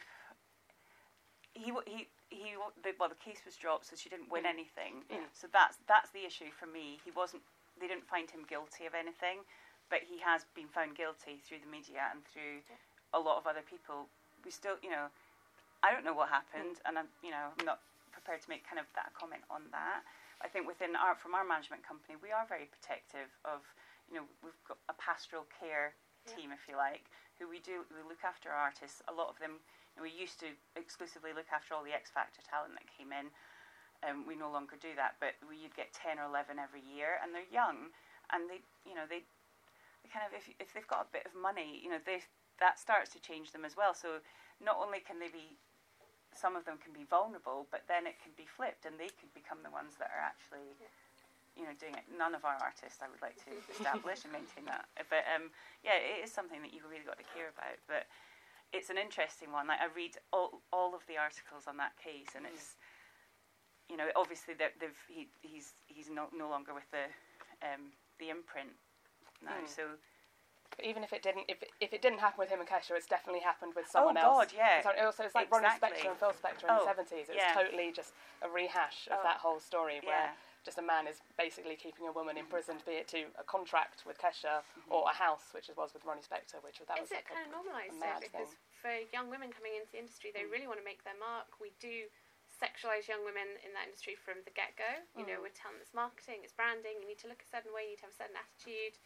he w- he he w- the, well, the case was dropped, so she didn't win Mm. anything. So that's that's the issue for me. He wasn't. They didn't find him guilty of anything, but he has been found guilty through the media and through a lot of other people. We still, you know, I don't know what happened, and I'm, you know, I'm not prepared to make kind of that comment on that. I think within our from our management company, we are very protective of, you know, we've got a pastoral care team, if you like, who we do we look after artists. A lot of them, you know, we used to exclusively look after all the X Factor talent that came in. Um, we no longer do that, but we you'd get ten or eleven every year, and they're young, and they, you know, they, they kind of if if they've got a bit of money, you know, they that starts to change them as well. So not only can they be, some of them can be vulnerable, but then it can be flipped, and they can become the ones that are actually, you know, doing it. None of our artists, I would like to establish and maintain that. But um, yeah, it is something that you've really got to care about. But it's an interesting one. Like I read all all of the articles on that case, and it's, you know, obviously they've, they've he he's he's no no longer with the um the imprint now. Mm. So. But even if it didn't, if it, if it didn't happen with him and Kesha, it's definitely happened with someone oh, else. God, yeah. So also, it's like Ronnie Exactly. Spector and Phil Spector in Oh, the seventies. It's yeah. totally just a rehash of Oh, that whole story where yeah. just a man is basically keeping a woman imprisoned, be it to a contract with Kesha mm-hmm. or a house, which it was with Ronnie Spector, which that is was it like kind of normalised a mad though? Because thing. for young women coming into the industry, they mm. really want to make their mark. We do sexualise young women in that industry from the get-go. You mm. know, we're telling it's marketing, it's branding, you need to look a certain way, you need to have a certain attitude.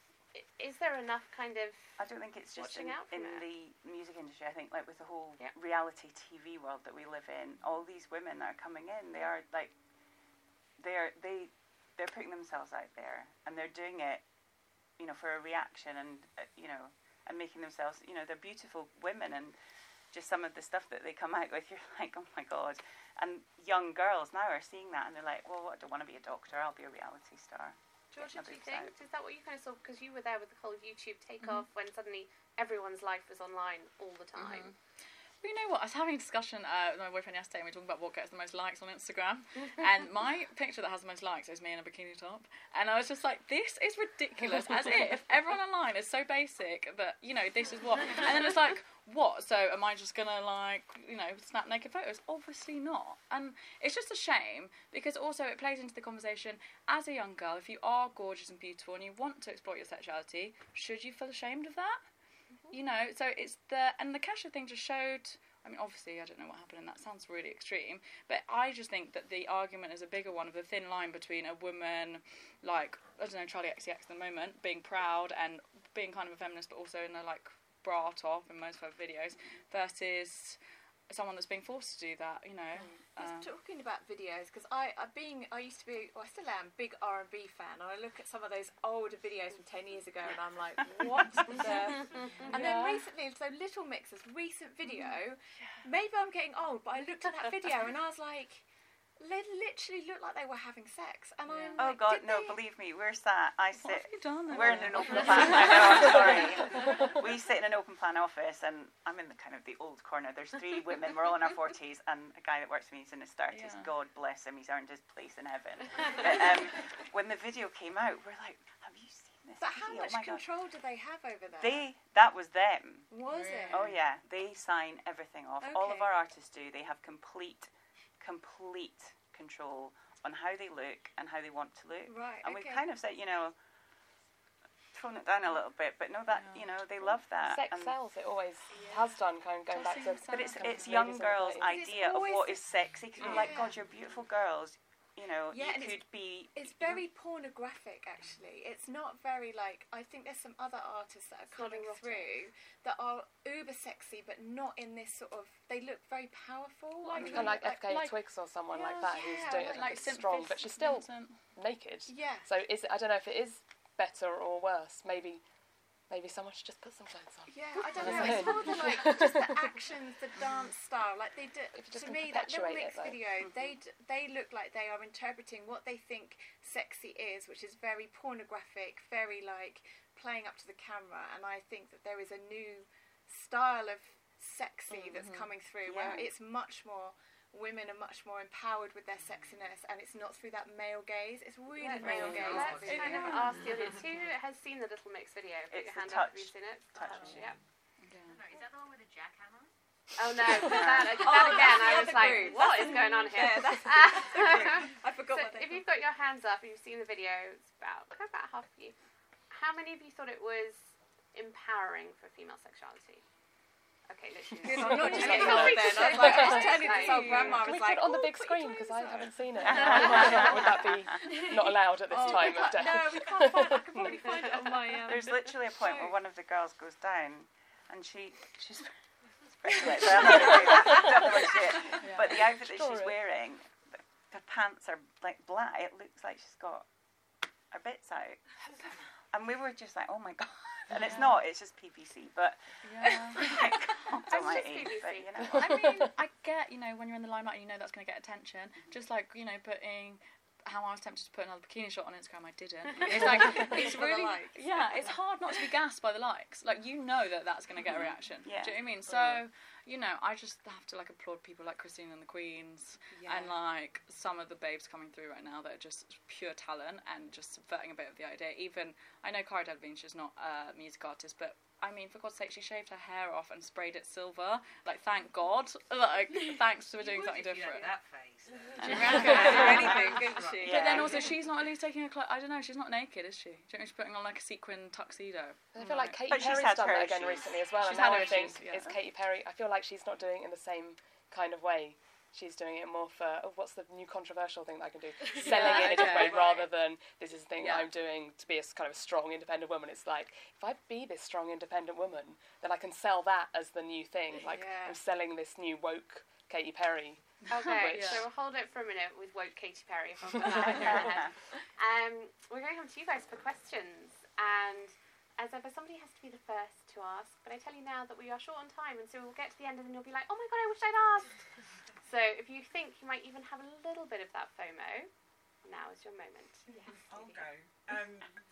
Is there enough kind of I don't think it's just in, out in it? the music industry. I think like with the whole yeah. reality T V world that we live in, all these women that are coming in, they are like they're they they're putting themselves out there, and they're doing it, you know, for a reaction, and uh, you know, and making themselves, you know, they're beautiful women, and just some of the stuff that they come out with, you're like, oh my God. And young girls now are seeing that, and they're like, well, I don't want to be a doctor, I'll be a reality star. Georgia, do you think, is that what you kind of saw, because you were there with the whole YouTube takeoff mm-hmm. when suddenly everyone's life was online all the time? Mm-hmm. Well, you know what, I was having a discussion uh, with my boyfriend yesterday, and we were talking about what gets the most likes on Instagram, and my picture that has the most likes is me in a bikini top, and I was just like, this is ridiculous, as if everyone online is so basic that, you know, this is what, and then it's like, what, so am I just gonna, like, you know, snap naked photos? Obviously not. And it's just a shame, because also it plays into the conversation, as a young girl, if you are gorgeous and beautiful and you want to exploit your sexuality, should you feel ashamed of that? Mm-hmm. You know, so it's the, and the Kesha thing just showed, I mean, obviously, I don't know what happened, and that sounds really extreme, but I just think that the argument is a bigger one of the thin line between a woman, like, I don't know, Charlie X C X at the moment, being proud and being kind of a feminist, but also in a, like, bra top in most of her videos, versus someone that's being forced to do that, you know. Mm. Uh, talking about videos, because I, I being, I used to be, well, I still am, big R and B fan, and I look at some of those older videos from ten years ago, and I'm like, what the? And yeah. then recently, so Little Mix's recent video, maybe I'm getting old, but I looked at that video and I was like, they literally looked like they were having sex, and I'm oh like, God, did no! they? Believe me, we're sat. I sit. What have you done? We're in an open plan. I know. I'm sorry. We sit in an open plan office, and I'm in the kind of the old corner. There's three women. We're all in our forties, and a guy that works with me is in his thirties. Yeah. God bless him. He's earned his place in heaven. But um, when the video came out, we're like, have you seen this? But video? how much oh control God. do they have over there? They. That was them. Was it? Oh yeah. They sign everything off. Okay. All of our artists do. They have complete, complete control on how they look and how they want to look. Right. And okay. we kind of said, you know, tone it down a little bit, but no, that yeah. you know, they love that. Sex and sells. It always yeah. has done. Kind of going back to. But it's it's young girls' idea of what is sexy. Because yeah. you're like, God, you're beautiful girls. You know, yeah, you could it's, be. It's very pornographic, actually. It's not very like. I think there's some other artists that are coming through that are uber sexy, but not in this sort of. They look very powerful. Like, kind of like F K like, Twigs or someone yeah, like that yeah, who's doing it like, like strong, but she's still Vincent. naked. Yeah. So is it, I don't know if it is better or worse. Maybe. Maybe someone should just put some clothes on. Yeah, I don't know. It's more the like just the actions, the dance style. Like they do. To me, that Little Mix it, video, mm-hmm. they d- they look like they are interpreting what they think sexy is, which is very pornographic, very like playing up to the camera. And I think that there is a new style of sexy Mm-hmm. that's coming through, Yeah. where it's much more. Women are much more empowered with their sexiness, and it's not through that male gaze. It's really Let's, male gaze. let's everything. kind of ask the audience, who has seen the Little Mix video? Put It's your the hand up. Have touch- you seen it? touch Touch, one. yeah. Is that the one with the jackhammer? Oh no, that, that Oh, again, that's the I was other like, group. what That's is the- going on here? yeah, that's the group. I forgot So what they if you've got your hands up and you've seen the video, it's about, about half of you. How many of you thought it was empowering for female sexuality? Okay, literally. Good, I'm not just Okay, getting feel up free then. to I was say like, I was yes. turning this old grandma. I Can we was put like, it on the "Oh, big put your screen because I clothes haven't on." seen it? Would that be not allowed at this Oh, time we of can't- day? No, we can't find. I can probably find it on my. Um, There's literally a point where show. one of the girls goes down, and she she's Right, so I'm not gonna do that. Don't know what she did. But the outfit that she's wearing, the, the pants are like black. It looks like she's got her bits out, and we were just like, oh my god. And it's not, it's just P V C, but Yeah. like, God It's just almighty, P V C. but you know. I mean, I get, you know, when you're in the limelight and you know that's going to get attention, just like, you know, putting how I was tempted to put another bikini shot on Instagram, I didn't. It's like, it's For the really, likes. yeah, it's hard not to be gassed by the likes. Like, you know that that's going to get a reaction. Yeah. Do you know what I mean? So, you know, I just have to, like, applaud people like Christine and the Queens Yeah. and, like, some of the babes coming through right now that are just pure talent and just subverting a bit of the idea. Even, I know Cara Delevingne, she's not a music artist, but I mean, for God's sake, she shaved her hair off and sprayed it silver. Like, thank God. Like, thanks for doing something different. That face. She ran for anything, couldn't she? But then also, she's not at least taking her clothes. I don't know. She's not naked, is she? Do you know she's putting on like a sequin tuxedo? I feel like Katy But she's Perry's had done her that again issues. recently as well, She's and now had her I think issues, yeah. it's Katy Perry. I feel like she's not doing it in the same kind of way. She's doing it more for, oh, what's the new controversial thing that I can do? Selling it in a different way okay, rather than this is the thing Yeah. I'm doing to be a s- kind of a strong, independent woman. It's like, if I be this strong, independent woman, then I can sell that as the new thing. Like, Yeah. I'm selling this new woke Katy Perry. Okay, Which- so we'll hold it for a minute with woke Katy Perry. If I'll put that in your head. Um, we're going to come to you guys for questions, and as ever, somebody has to be the first to ask. But I tell you now that we are short on time, and so we'll get to the end, and then you'll be like, "Oh my god, I wish I'd asked." So if you think you might even have a little bit of that FOMO, now is your moment. Yes. I'll go. Um,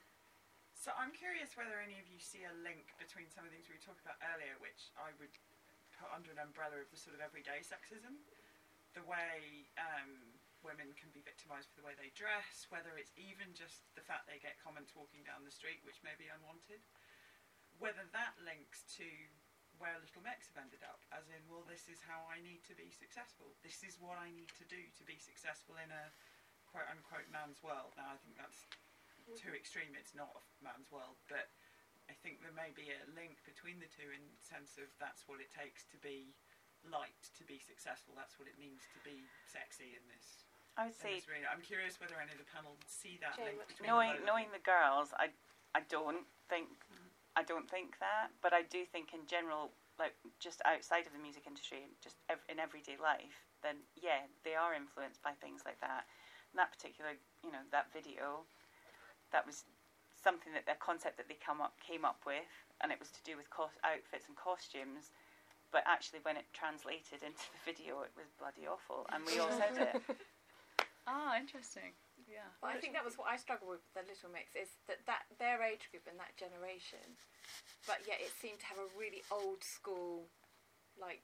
so I'm curious whether any of you see a link between some of the things we talked about earlier, which I would put under an umbrella of the sort of everyday sexism, the way um, women can be victimised for the way they dress, whether it's even just the fact they get comments walking down the street which may be unwanted, whether that links to where Little Mix have ended up, as in, well, this is how I need to be successful. This is what I need to do to be successful in a quote-unquote man's world. Now, I think that's too extreme. It's not a man's world, but I think there may be a link between the two in the sense of that's what it takes to be liked, to be successful. That's what it means to be sexy in this. I would in say, this arena. I'm curious whether any of the panel see that Jane, link what do between knowing the knowing the girls, I I don't think I don't think that, but I do think in general, like just outside of the music industry, just ev- in everyday life, then yeah, they are influenced by things like that. And that particular, you know, that video, that was something that their concept that they come up came up with, and it was to do with cos- outfits and costumes. But actually, when it translated into the video, it was bloody awful, and we all said it. Ah, interesting. Yeah. But I think that was what I struggle with the Little Mix, is that, that their age group and that generation, but yet it seemed to have a really old school, like,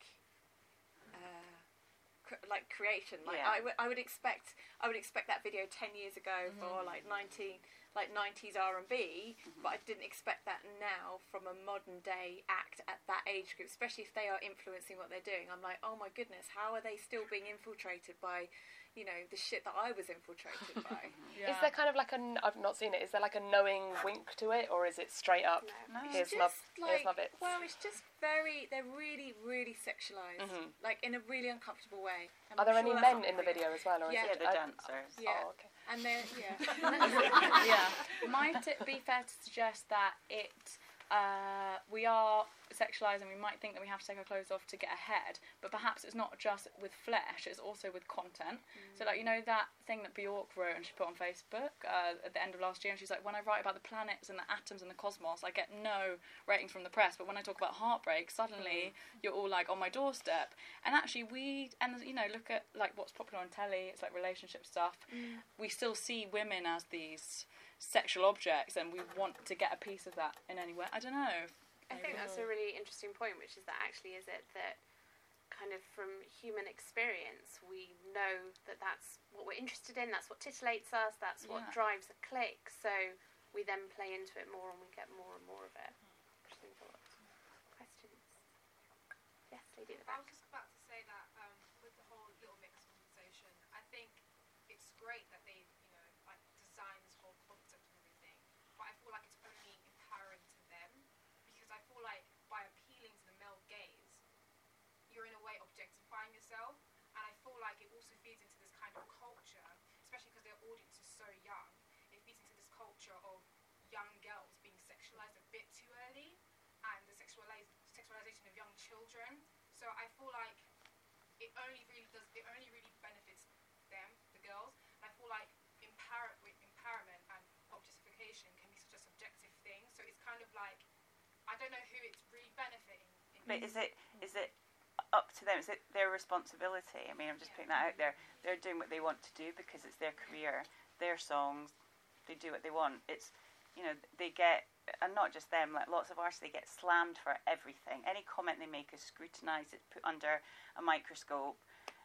uh, cr- like creation. Like Yeah. I would, I would expect, I would expect that video ten years ago for like nineteen, like nineties R and B, but I didn't expect that now from a modern day act at that age group, especially if they are influencing what they're doing. I'm like, oh my goodness, how are they still being infiltrated by, you know, the shit that I was infiltrated by? Is there kind of like a, n- I've not seen it, is there like a knowing wink to it, or is it straight up, No. here's It's my, just here's my like, bits? well, it's just very, they're really, really sexualised, Mhm. like in a really uncomfortable way. And Are there I'm any sure that's men not in the appropriate. video as well, or Yeah. is Yeah, it the uh, dancers. Yeah. Oh, okay. And they're, yeah. Yeah. Might it be fair to suggest that it uh, we are sexualised and we might think that we have to take our clothes off to get ahead, but perhaps it's not just with flesh, it's also with content. Mm. So like, you know that thing that Bjork wrote and she put on Facebook uh, at the end of last year, and she's like, when I write about the planets and the atoms and the cosmos, I get no ratings from the press, but when I talk about heartbreak, suddenly mm. you're all like on my doorstep. And actually we, and you know, look at like what's popular on telly, it's like relationship stuff. Mm. We still see women as these sexual objects, and we want to get a piece of that in any way. I don't know. I think that's a really interesting point, which is that actually is it that kind of from human experience we know that that's what we're interested in, that's what titillates us, that's what Yeah. drives a click, so we then play into it more and we get more and more of it. Interesting thought. Questions? Yes, lady at the I back. was just about to say that um, with the whole Little Mix conversation, I think it's great that they, you know, like design this whole concept and everything, but I feel like it's only empowering to them, because I feel like by appealing to the male gaze, you're in a way objectifying yourself, and I feel like it also feeds into this kind of culture, especially because their audience is so young. It feeds into this culture of young girls being sexualized a bit too early, and the sexualiz- sexualization of young children. So I feel like it only really does. It only really benefits them, the girls. And I feel like empower- with empowerment and objectification can be such a subjective thing. So it's kind of like I don't know who it's really benefiting. In But is it is it up to them? Is it their responsibility? I mean, I'm just putting that out there. They're doing what they want to do because it's their career, their songs. They do what they want. It's, you know, they get, and not just them, like lots of artists, they get slammed for everything. Any comment they make is scrutinised, it's put under a microscope.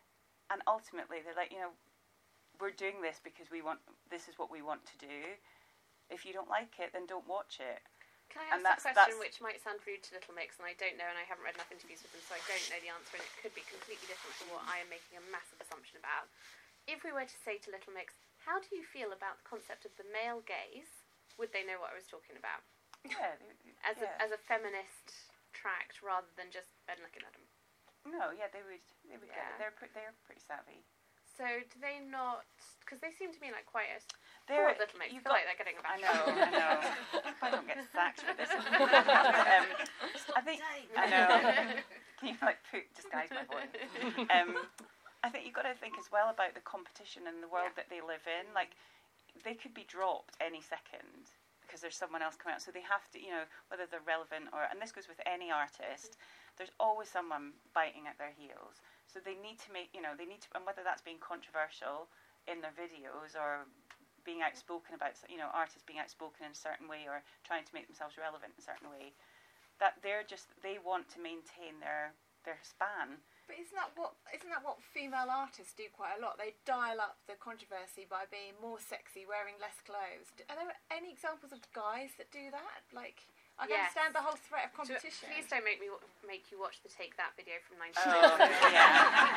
And ultimately, they're like, you know, we're doing this because we want, this is what we want to do. If you don't like it, then don't watch it. Can I ask And a that's- question that's- which might sound rude to Little Mix, and I don't know, and I haven't read enough interviews with them, so I don't know the answer, and it could be completely different from what I am making a massive assumption about. If we were to say to Little Mix, how do you feel about the concept of the male gaze? Would they know what I was talking about? Yeah. As yeah. a as a feminist tract, rather than just Ben looking at them. No, yeah, they would. They would get Yeah. it. They're pre- they're pretty savvy. So do they not? Because they seem to me like quite a They're poor Little Mix. I you've feel got- like they're getting a I bad know, I know. I don't get sacked for this. um, I think I know. Can you like put, disguise my voice? Um, I think you've got to think as well about the competition and the world that they live in. Like, they could be dropped any second because there's someone else coming out. So they have to, you know, whether they're relevant or, and this goes with any artist, there's always someone biting at their heels. So they need to make, you know, they need to, and whether that's being controversial in their videos or being outspoken about, you know, artists being outspoken in a certain way or trying to make themselves relevant in a certain way, that they're just, they want to maintain their their span. But isn't that what isn't that what female artists do quite a lot? They dial up the controversy by being more sexy, wearing less clothes. Are there any examples of guys that do that? Like, I can Yes. understand the whole threat of Do- competition. Please don't make me wa- make you watch the Take That video from nineteen Oh, ninety-two. yeah.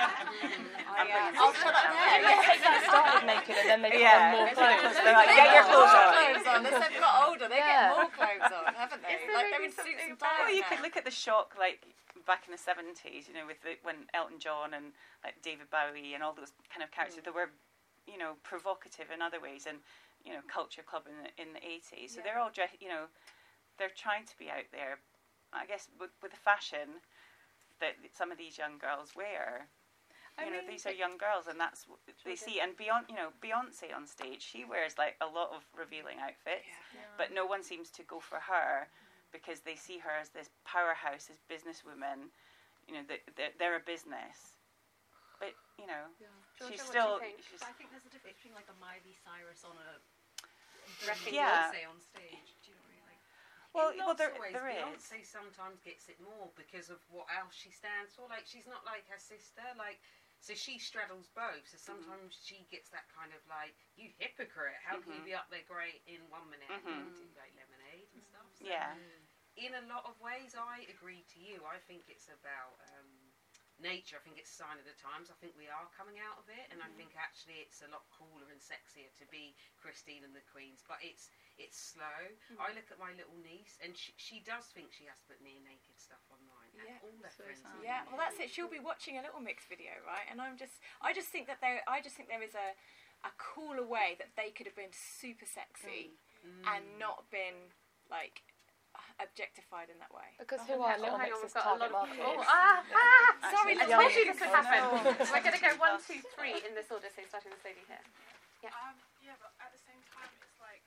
I, uh, I'll shut up there. They take that started naked and then they put Yeah. on more clothes. They're like, They get your get clothes more on. clothes on. As they've got older, they Yeah. get more clothes on, haven't they? Is there Like they're maybe in suits something and about- ties Well, you now. could look at the shock, like back in the seventies, you know, with the, when Elton John and like David Bowie and all those kind of characters that were, you know, provocative in other ways, and you know, Culture Club in the, in the eighties. So Yeah. they're all, dre- you know, they're trying to be out there. I guess with, with the fashion that some of these young girls wear. I You know, mean, these are young girls, and that's what they see. And beyond, you know, Beyonce on stage, she wears like a lot of revealing outfits, but no one seems to go for her because they see her as this powerhouse, this businesswoman. You know, that they're, they're a business, but you know, Georgia, she's what do still. you think? She's, I think there's a difference between like a Miley Cyrus on a Wrecking Yeah. Beyonce on stage. Do you know what I mean? Like, well, In well, lots there, of ways, there is. Beyonce sometimes gets it more because of what else she stands for. Like, she's not like her sister. Like, so she straddles both. So sometimes mm-hmm. she gets that kind of like, you hypocrite. How mm-hmm. can you be up there great in one minute mm-hmm. and do like lemonade and stuff? So Yeah. in a lot of ways, I agree to you. I think it's about um, nature. I think it's a sign of the times. I think we are coming out of it, and mm-hmm. I think actually it's a lot cooler and sexier to be Christine and the Queens. But it's it's slow. Mm-hmm. I look at my little niece, and she, she does think she has to put near naked stuff online. Yeah, all their friends. are yeah. Well, that's it. She'll be watching a Little Mix video, right? And I'm just, I just think that there, I just think there is a, a cooler way that they could have been super sexy Mm. and not been like objectified in that way. Because Oh, who are hang Little on, hang on, Mix's we've got a target lot of market? people. Oh, ah, ah! Sorry, I Little told Mix. you this would happen. Oh. We're going to go one, two, three in this order, so starting with this lady here. Yeah. Um, yeah, but at the same time, it's like,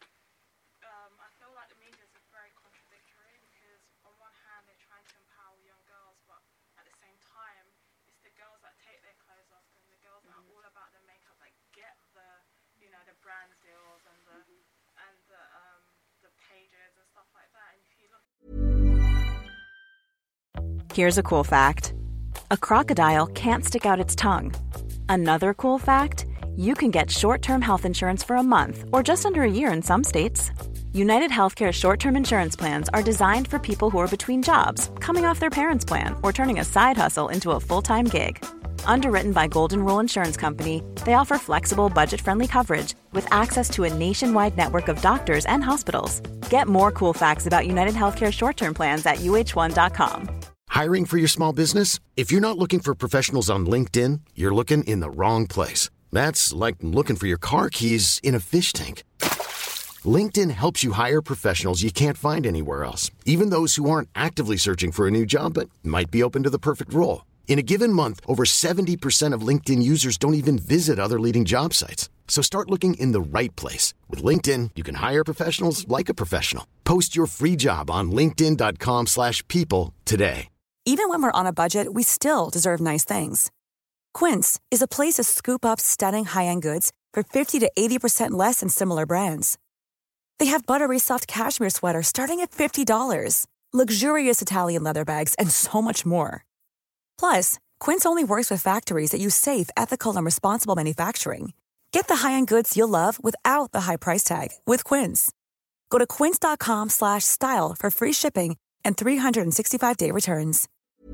um, I feel like the media is very contradictory because on one hand they're trying to empower young girls, but at the same time, it's the girls that take their clothes off and the girls that are all about the makeup, like get the, you know, the brand deals and the and the um the pages and stuff like that. And if you look. Here's a cool fact. A crocodile can't stick out its tongue. Another cool fact, you can get short-term health insurance for a month or just under a year in some states. United Healthcare short-term insurance plans are designed for people who are between jobs, coming off their parents' plan, or turning a side hustle into a full-time gig. Underwritten by Golden Rule Insurance Company, they offer flexible, budget-friendly coverage with access to a nationwide network of doctors and hospitals. Get more cool facts about United Healthcare short-term plans at U H one dot com. Hiring for your small business? If you're not looking for professionals on LinkedIn, you're looking in the wrong place. That's like looking for your car keys in a fish tank. LinkedIn helps you hire professionals you can't find anywhere else, even those who aren't actively searching for a new job but might be open to the perfect role. In a given month, over seventy percent of LinkedIn users don't even visit other leading job sites. So start looking in the right place. With LinkedIn, you can hire professionals like a professional. Post your free job on linkedin dot com slash people today. Even when we're on a budget, we still deserve nice things. Quince is a place to scoop up stunning high-end goods for fifty to eighty percent less than similar brands. They have buttery soft cashmere sweaters starting at fifty dollars, luxurious Italian leather bags, and so much more. Plus, Quince only works with factories that use safe, ethical, and responsible manufacturing. Get the high-end goods you'll love without the high price tag with Quince. Go to quince dot com slash style for free shipping and three sixty-five day returns.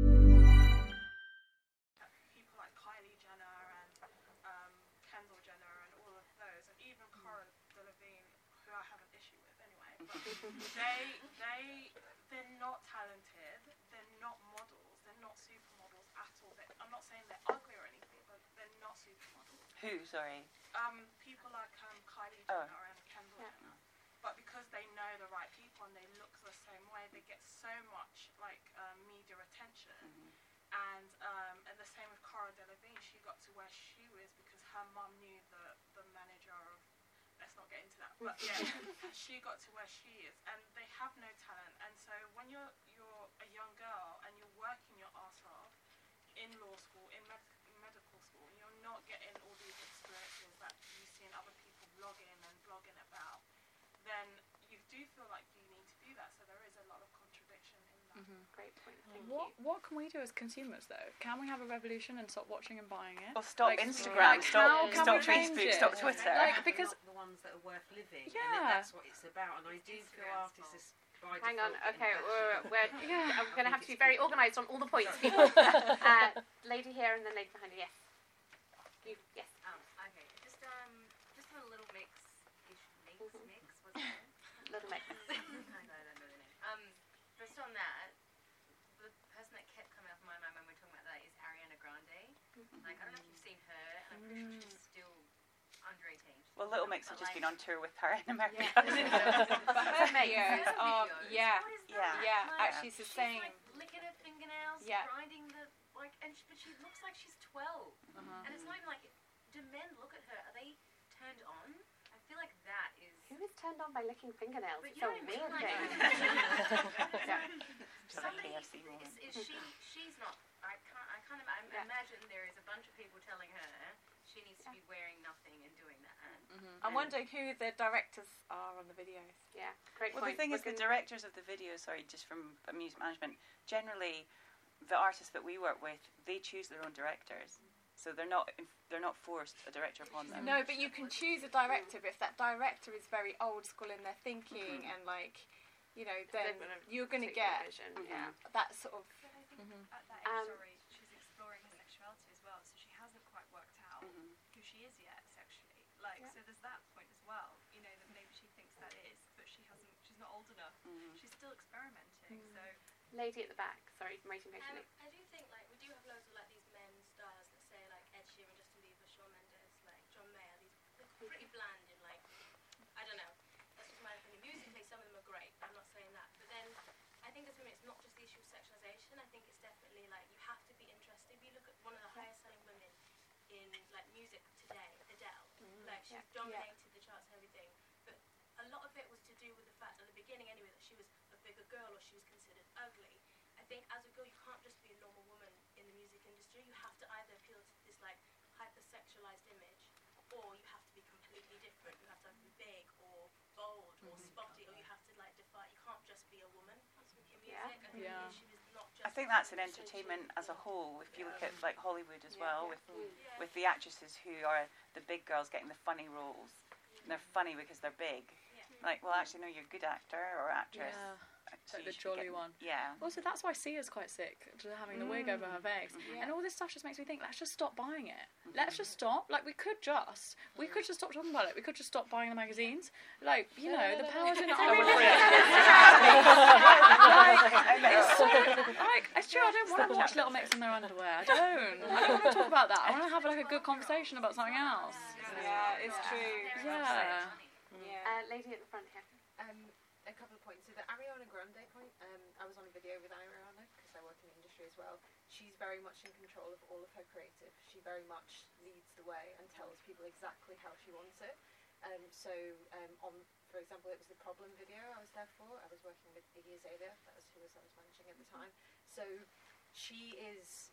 People like Kylie Jenner and um, Kendall Jenner and all of those, and even Cara Delevingne, who I have an issue with anyway, but they, they, they're not talented, they're not models, they're not supermodels at all. They, I'm not saying they're ugly or anything, but they're not supermodels. Who, sorry? Um, people like um, Kylie Oh. Jenner and Kendall Jenner. But because they know the right people and they look the same way, they get so much like um, media attention. Mm-hmm. And um, and the same with Cara Delevingne, she got to where she was because her mum knew the the manager of. Let's not get into that. But yeah, she got to where she is, and they have no talent. And so when you're you're a young girl and you're working your ass off in law school, in, med- in medical school, and you're not getting all these experiences that you see in other people blogging and blogging about, then you do feel like you need to do that. So there is a lot of contradiction in that. Mhm. Great point. Thank What you. what can we do as consumers though? Can we have a revolution and stop watching and buying it? Or stop Like, Instagram, like, stop- how can stop we change Facebook, it? stop Twitter. Like, because Not the ones that are worth living. Yeah. And that's what it's about. And I do feel artists are by Hang on, default okay, getting we're, fashion. we're, Yeah. I'm going to have to be very organised on all the points, people. uh, lady here and then lady behind you, yes. You, yes. Um, okay, just um, just a little mix, ish, mix, mix, what's it? Little mix. I don't know the name. Um, just on that, the person that kept coming up in my mind when we were talking about that is Ariana Grande. Like, I don't know if you've seen her, and I'm pretty sure she's still under eighteen. Well, Little Mix have But just like- been on tour with her in America. But her videos are, yeah, Yeah. yeah, Like, actually it's the she's same. like licking her fingernails, Yeah. grinding the, like, and she, but she looks like she's twelve. Uh-huh. And it's not even like, do men look at her, are they turned on? I feel like that is... Who is turned on by licking fingernails? But It's you a know what I weird mean, thing. like- Yeah. Somebody, K F C is, moment. is she, she's not, I can't, I kind of I Yeah. imagine there is a bunch of people telling her she needs to be wearing nothing and doing that. I'm wondering who the directors are on the videos. Yeah, great Well, the point. thing We're is, the gonna- directors of the videos, sorry, just from music management, generally, the artists that we work with, they choose their own directors, so they're not they're not forced a director upon them. No, but you can choose a director, but if that director is very old school in their thinking and like, you know, then They've got a you're going to particular get vision, yeah. that sort of. But I think Mhm. at that Um, age, sorry, she's exploring her sexuality as well, so she hasn't quite worked out who she is yet sexually. Like, so there's that point as well. You know, that maybe she thinks that is, but she hasn't. She's not old enough. She's still experimenting. So. Lady at the back, sorry, waiting patiently. Um, I do think like we do have loads of like these men stars that say like Ed Sheeran, Justin Bieber, Shawn Mendes, like John Mayer. These they're pretty bland and like I don't know. That's just my opinion. Musically, some of them are great. I'm not saying that, but then I think as women, it's not just the issue of sexualization. I think it's definitely like you have to be interested. If you look at one of the highest selling women in like music today, Adele, like she's Yeah. dominated the charts and everything, but a lot of it was to do with the fact at the beginning anyway that she was a bigger girl or she was considered ugly. I think as a girl you can't just be a normal woman in the music industry. You have to either appeal to this like hyper-sexualized image or you have to be completely different. You have to be big or bold or spotty or you have to like defy. You can't just be a woman in music. Yeah. I think Yeah. the issue is not just I think that's in entertainment as a whole. If you look at like Hollywood as well, with with the actresses who are the big girls getting the funny roles, and they're funny because they're big. Like, well, actually, no, you're a good actor or actress. Yeah. So Like the you should be jolly getting- one. Yeah. Also, that's why Sia's quite sick, to having the wig over her face. Mhm. And all this stuff just makes me think, let's just stop buying it. Let's just stop. Like, we could just, we could just stop talking about it. We could just stop buying the magazines. Like, you know, the powers in our... Like, it's so, like, it's true, I don't want to watch Little Mix in their underwear. I don't. I don't want to talk about that. I want to have, like, a good conversation about something else. Yeah, it's true. Yeah. Uh, lady at the front here. Um, a couple of points. So the Ariana Grande point, um, I was on a video with Ariana because I work in the industry as well. She's very much in control of all of her creative. She very much leads the way and tells people exactly how she wants it. Um, so um, on, for example, it was the Problem video I was there for. I was working with Iggy Azalea. That was who was I was managing at the time. So she is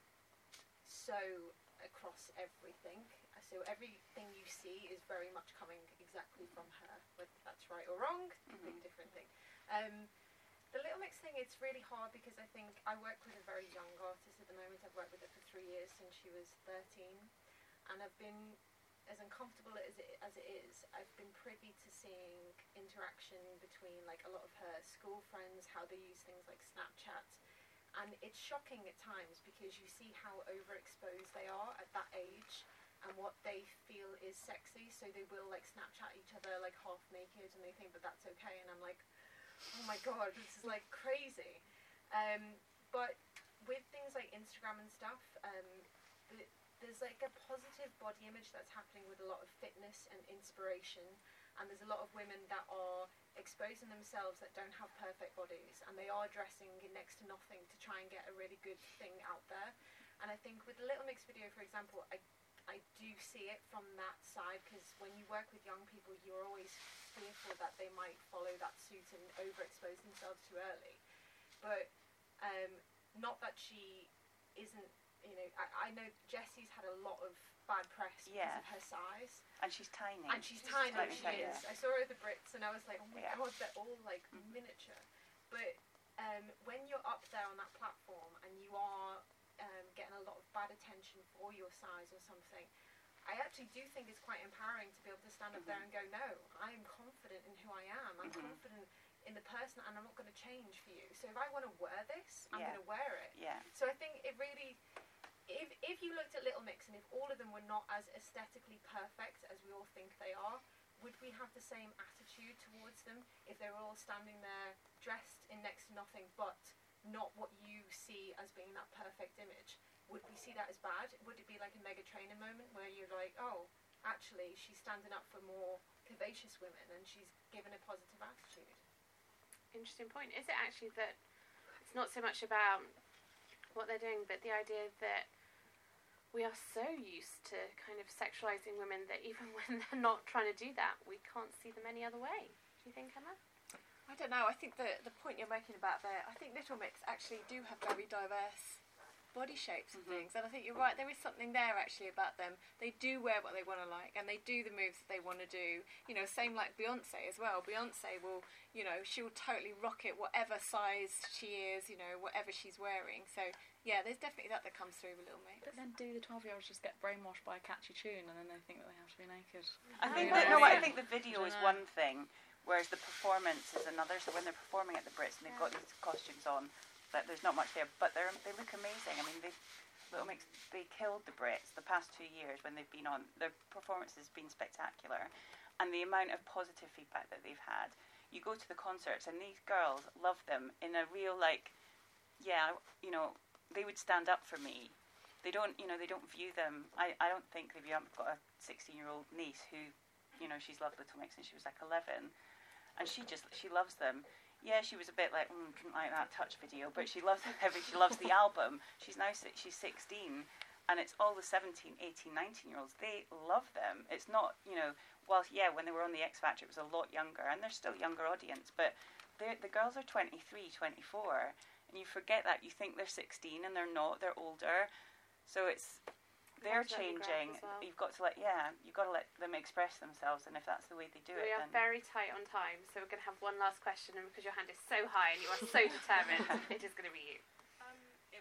so across everything. So everything you see is very much coming exactly from her, whether that's right or wrong, completely mm-hmm. different thing. Um, the Little Mix thing, it's really hard because I think I work with a very young artist at the moment. I've worked with her for three years since she was thirteen, and I've been, as uncomfortable as it, as it is, I've been privy to seeing interaction between like a lot of her school friends, how they use things like Snapchat. And it's shocking at times because you see how overexposed they are at that age and what they feel is sexy, so they will like Snapchat each other like half naked and they think that that's okay, and I'm like, oh my god, this is like crazy. Um, but with things like Instagram and stuff, um, th- there's like a positive body image that's happening with a lot of fitness and inspiration, and there's a lot of women that are exposing themselves that don't have perfect bodies, and they are dressing in next to nothing to try and get a really good thing out there. And I think with the Little Mix video, for example, I I do see it from that side, because when you work with young people, you're always fearful that they might follow that suit and overexpose themselves too early. But um, not that she isn't, you know, I, I know Jessie's had a lot of bad press Yeah. because of her size. And she's tiny. And she's, tiny, tiny, she tiny, is. yeah. I saw her at the Brits and I was like, oh my Yeah. god, they're all like miniature. But um, when you're up there on that platform and you are um, getting a lot of bad attention for your size or something, I actually do think it's quite empowering to be able to stand up there and go, no, I'm confident in who I am. I'm Mhm. confident in the person, and I'm not going to change for you. So if I want to wear this, I'm Yeah. going to wear it. Yeah. So I think it really, if if you looked at Little Mix and if all of them were not as aesthetically perfect as we all think they are, would we have the same attitude towards them if they were all standing there dressed in next to nothing but not what you see as being that perfect image? Would we see that as bad? Would it be like a Mega Trainer moment where you're like, oh, actually she's standing up for more curvaceous women and she's given a positive attitude? Interesting point. Is it actually that it's not so much about what they're doing, but the idea that we are so used to kind of sexualising women that even when they're not trying to do that, we can't see them any other way? Do you think, Emma? I don't know. I think the the point you're making about there, I think Little Mix actually do have very diverse body shapes and things, and I think you're right, there is something there actually about them. They do wear what they want to like, and they do the moves that they want to do, you know, same like Beyonce as well. Beyonce will, you know, she'll totally rock it whatever size she is, you know, whatever she's wearing. So yeah, there's definitely that that comes through with Little Mix. But then do the twelve year olds just get brainwashed by a catchy tune and then they think that they have to be naked? I think You that, know no, what I mean? think the video I is don't one know. thing, whereas the performance is another. So when they're performing at the Brits and they've got these costumes on, that there's not much there, but they they look amazing. I mean, they Little Mix, they killed the Brits the past two years when they've been on. Their performance has been spectacular, and the amount of positive feedback that they've had. You go to the concerts and these girls love them in a real like, yeah, you know, they would stand up for me. They don't, you know, they don't view them. I, I don't think they've got a sixteen-year-old niece who, you know, she's loved Little Mix since she was like eleven, and she just she loves them. Yeah, she was a bit like, mm, didn't like that Touch video, but she loves every. She loves the album. She's now si- she's sixteen, and it's all the seventeen, eighteen, nineteen year olds. They love them. It's not, you know, whilst yeah, when they were on the X Factor, it was a lot younger, and they're still a younger audience, but the girls are twenty-three, twenty-four, and you forget that. You think they're sixteen, and they're not. They're older, so it's. They're changing. Well. You've got to let, yeah, you've got to let them express themselves, and if that's the way they do we it, we are then very tight on time, so we're going to have one last question, and because your hand is so high and you are so determined, it is going to be you. Um,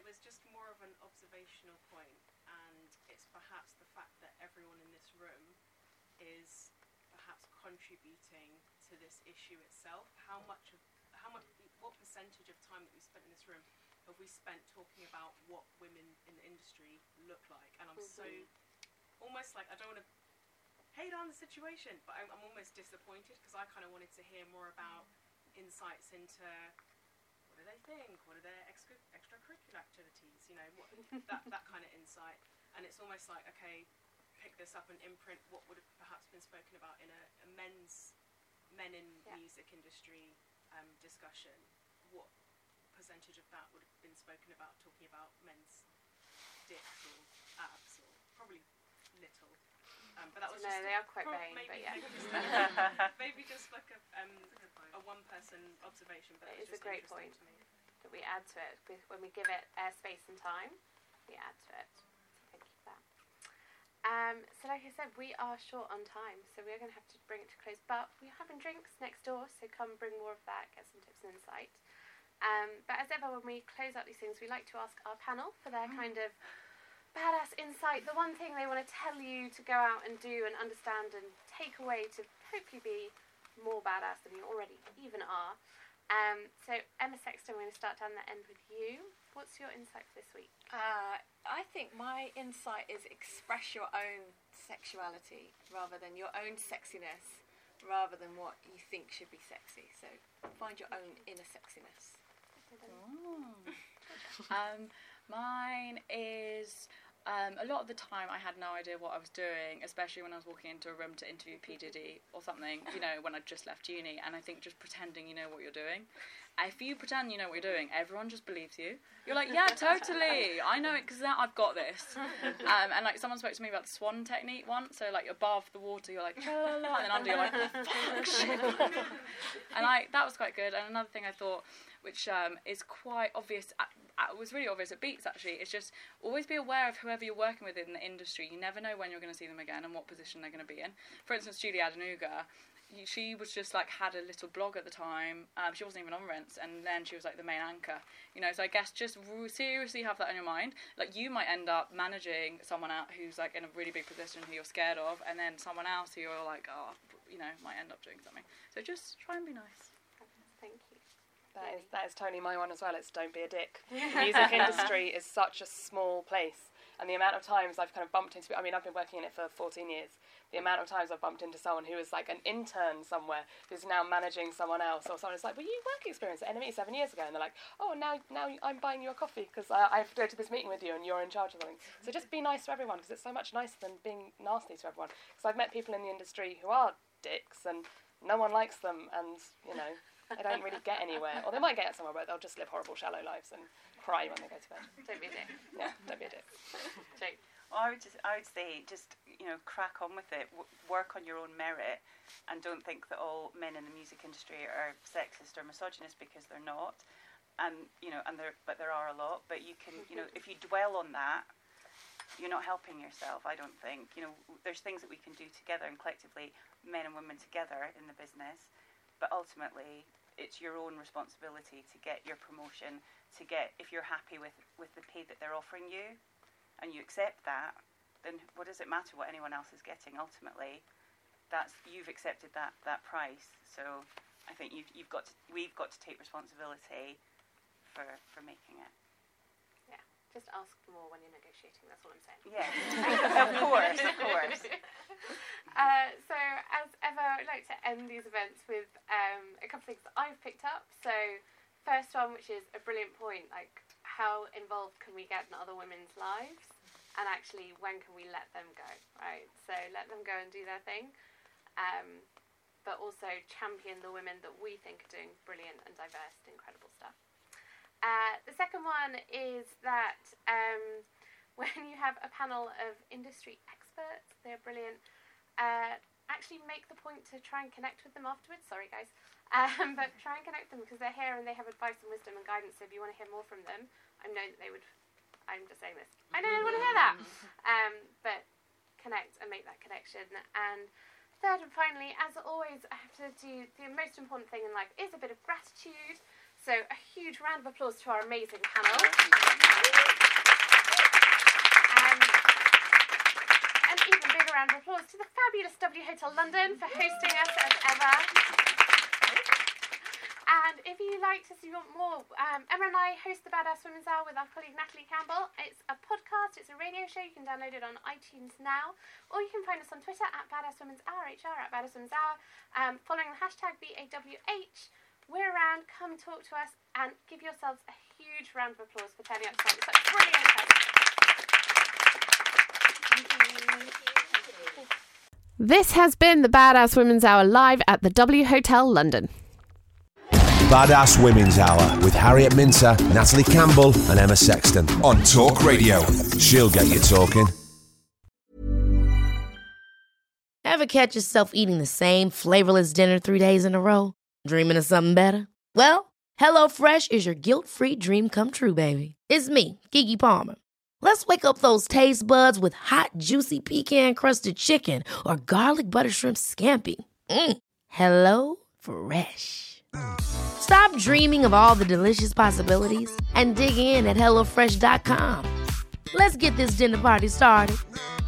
is perhaps contributing to this issue itself? How much of, how much, what percentage of time that we spent in this room have we spent talking about what women in the industry look like? And I'm mm-hmm. so, almost like, I don't want to hate on the situation, but I'm, I'm almost disappointed because I kind of wanted to hear more about insights into what do they think, what are their extra, extracurricular activities, you know, what, that, that kind of insight. And it's almost like, okay, pick this up and imprint what would have perhaps been spoken about in a, a men's, men in yeah. music industry um, discussion. What percentage of that would have been spoken about talking about men's dicks or abs, or probably little. Um, but that was no, just they a, are quite prob- vain, maybe, but yeah. maybe, just a, maybe just like a, um, a one-person observation. But it is a great point that we add to it. When we give it airspace and time, we add to it. So thank you for that. Um, so like I said, we are short on time, so we're going to have to bring it to close. But we're having drinks next door, so come bring more of that, get some tips and insight. Um, but as ever, when we close out these things, we like to ask our panel for their kind of badass insight, the one thing they want to tell you to go out and do and understand and take away to hopefully be more badass than you already even are. Um, so Emma Sexton, we're going to start down the end with you. What's your insight for this week? Uh, I think my insight is express your own sexuality rather than your own sexiness, rather than what you think should be sexy. So find your own inner sexiness. Oh. um, mine is... Um, a lot of the time I had no idea what I was doing, especially when I was walking into a room to interview P. Diddy or something, you know, when I'd just left uni. And I think just pretending you know what you're doing. If you pretend you know what you're doing, everyone just believes you. You're like, yeah, totally. I know it because I've got this. Um, and like someone spoke to me about the swan technique once. So like above the water, you're like, la, la, la, and then under you're like, oh, fuck, shit. And like that was quite good. And another thing I thought, which um, is quite obvious, at, at, was really obvious at Beats actually, is just always be aware of whoever you're working with in the industry. You never know when you're going to see them again and what position they're going to be in. For instance, Julie Adenuga, she was just like had a little blog at the time. Um, she wasn't even on Rents, and then she was like the main anchor. You know, so I guess just seriously have that on your mind. Like you might end up managing someone out who's like in a really big position who you're scared of, and then someone else who you're like, oh, you know, might end up doing something. So just try and be nice. Thank you. That is that is totally my one as well. It's don't be a dick. The music industry is such a small place, and the amount of times I've kind of bumped into. I mean, I've been working in it for fourteen years. The amount of times I've bumped into someone who is like an intern somewhere who's now managing someone else, or someone who's like, "Well, you work experience at N M E seven years ago," and they're like, "Oh, now now I'm buying you a coffee because I, I have to go to this meeting with you, and you're in charge of something." So just be nice to everyone, because it's so much nicer than being nasty to everyone. Because I've met people in the industry who are dicks, and no one likes them, and you know. They don't really get anywhere, or they might get somewhere, but they'll just live horrible, shallow lives and cry when they go to bed. Don't be a dick. Yeah, don't be a dick. Jake? Well, I would just, I would say, just you know, crack on with it. W- work on your own merit, and don't think that all men in the music industry are sexist or misogynist, because they're not. And you know, and there, but there are a lot. But you can, you know, if you dwell on that, you're not helping yourself. I don't think. You know, there's things that we can do together and collectively, men and women together in the business. But ultimately, it's your own responsibility to get your promotion, to get, if you're happy with, with the pay that they're offering you, and you accept that, then what does it matter what anyone else is getting? Ultimately, that's you've accepted that, that price. So I think you've, you've got to, we've got to take responsibility for, for making it. Yeah, just ask more when you're negotiating, that's all I'm saying. Yeah, of course, of course. Uh, so, as ever, I'd like to end these events with um, a couple of things that I've picked up. So, first one, which is a brilliant point, like, how involved can we get in other women's lives? And actually, when can we let them go, right? So, let them go and do their thing. Um, but also champion the women that we think are doing brilliant and diverse and incredible stuff. Uh, the second one is that um, when you have a panel of industry experts, they're brilliant. Uh, actually make the point to try and connect with them afterwards. Sorry, guys. Um, but try and connect them, because they're here and they have advice and wisdom and guidance. So if you want to hear more from them, I know that they would... I'm just saying this. I know they want to hear that. Um, but connect and make that connection. And third and finally, as always, I have to do the most important thing in life is a bit of gratitude. So a huge round of applause to our amazing panel. Um, and even bigger round of applause to the fabulous W Hotel London for hosting us as ever. And if you like to see more, um, Emma and I host the Badass Women's Hour with our colleague Natalie Campbell. It's a podcast, it's a radio show. You can download it on iTunes now, or you can find us on Twitter at Badass Women's Hour, H R at Badass Women's Hour, um, following the hashtag B A W H. We're around, come talk to us, and give yourselves a huge round of applause for turning up tonight. It's like brilliant. Thank you. This has been the Badass Women's Hour live at the W Hotel London. Badass Women's Hour with Harriet Minter, Natalie Campbell and Emma Sexton on Talk Radio. She'll get you talking. Ever catch yourself eating the same flavorless dinner three days in a row? Dreaming of something better? Well, HelloFresh is your guilt-free dream come true, baby. It's me, Keke Palmer. Let's wake up those taste buds with hot, juicy pecan-crusted chicken or garlic butter shrimp scampi. Mm. Hello Fresh. Stop dreaming of all the delicious possibilities and dig in at hello fresh dot com. Let's get this dinner party started.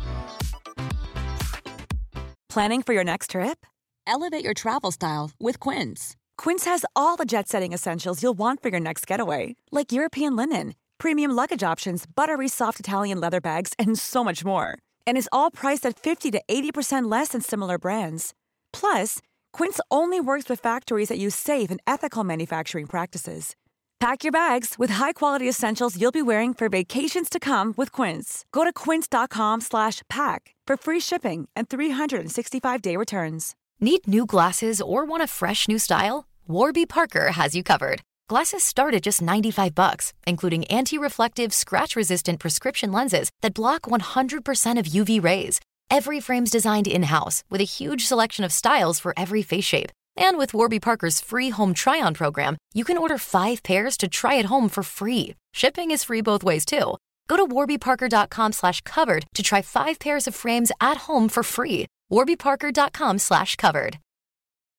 Planning for your next trip? Elevate your travel style with Quince. Quince has all the jet-setting essentials you'll want for your next getaway, like European linen, premium luggage options, buttery soft Italian leather bags, and so much more. And is all priced at fifty to eighty percent less than similar brands. Plus, Quince only works with factories that use safe and ethical manufacturing practices. Pack your bags with high-quality essentials you'll be wearing for vacations to come with Quince. Go to quince.com slash pack for free shipping and three sixty-five day returns. Need new glasses or want a fresh new style? Warby Parker has you covered. Glasses start at just ninety-five bucks, including anti-reflective, scratch-resistant prescription lenses that block one hundred percent of U V rays. Every frame's designed in-house with a huge selection of styles for every face shape. And with Warby Parker's free home try-on program, you can order five pairs to try at home for free. Shipping is free both ways, too. Go to warbyparker.com slash covered to try five pairs of frames at home for free. warbyparker.com slash covered.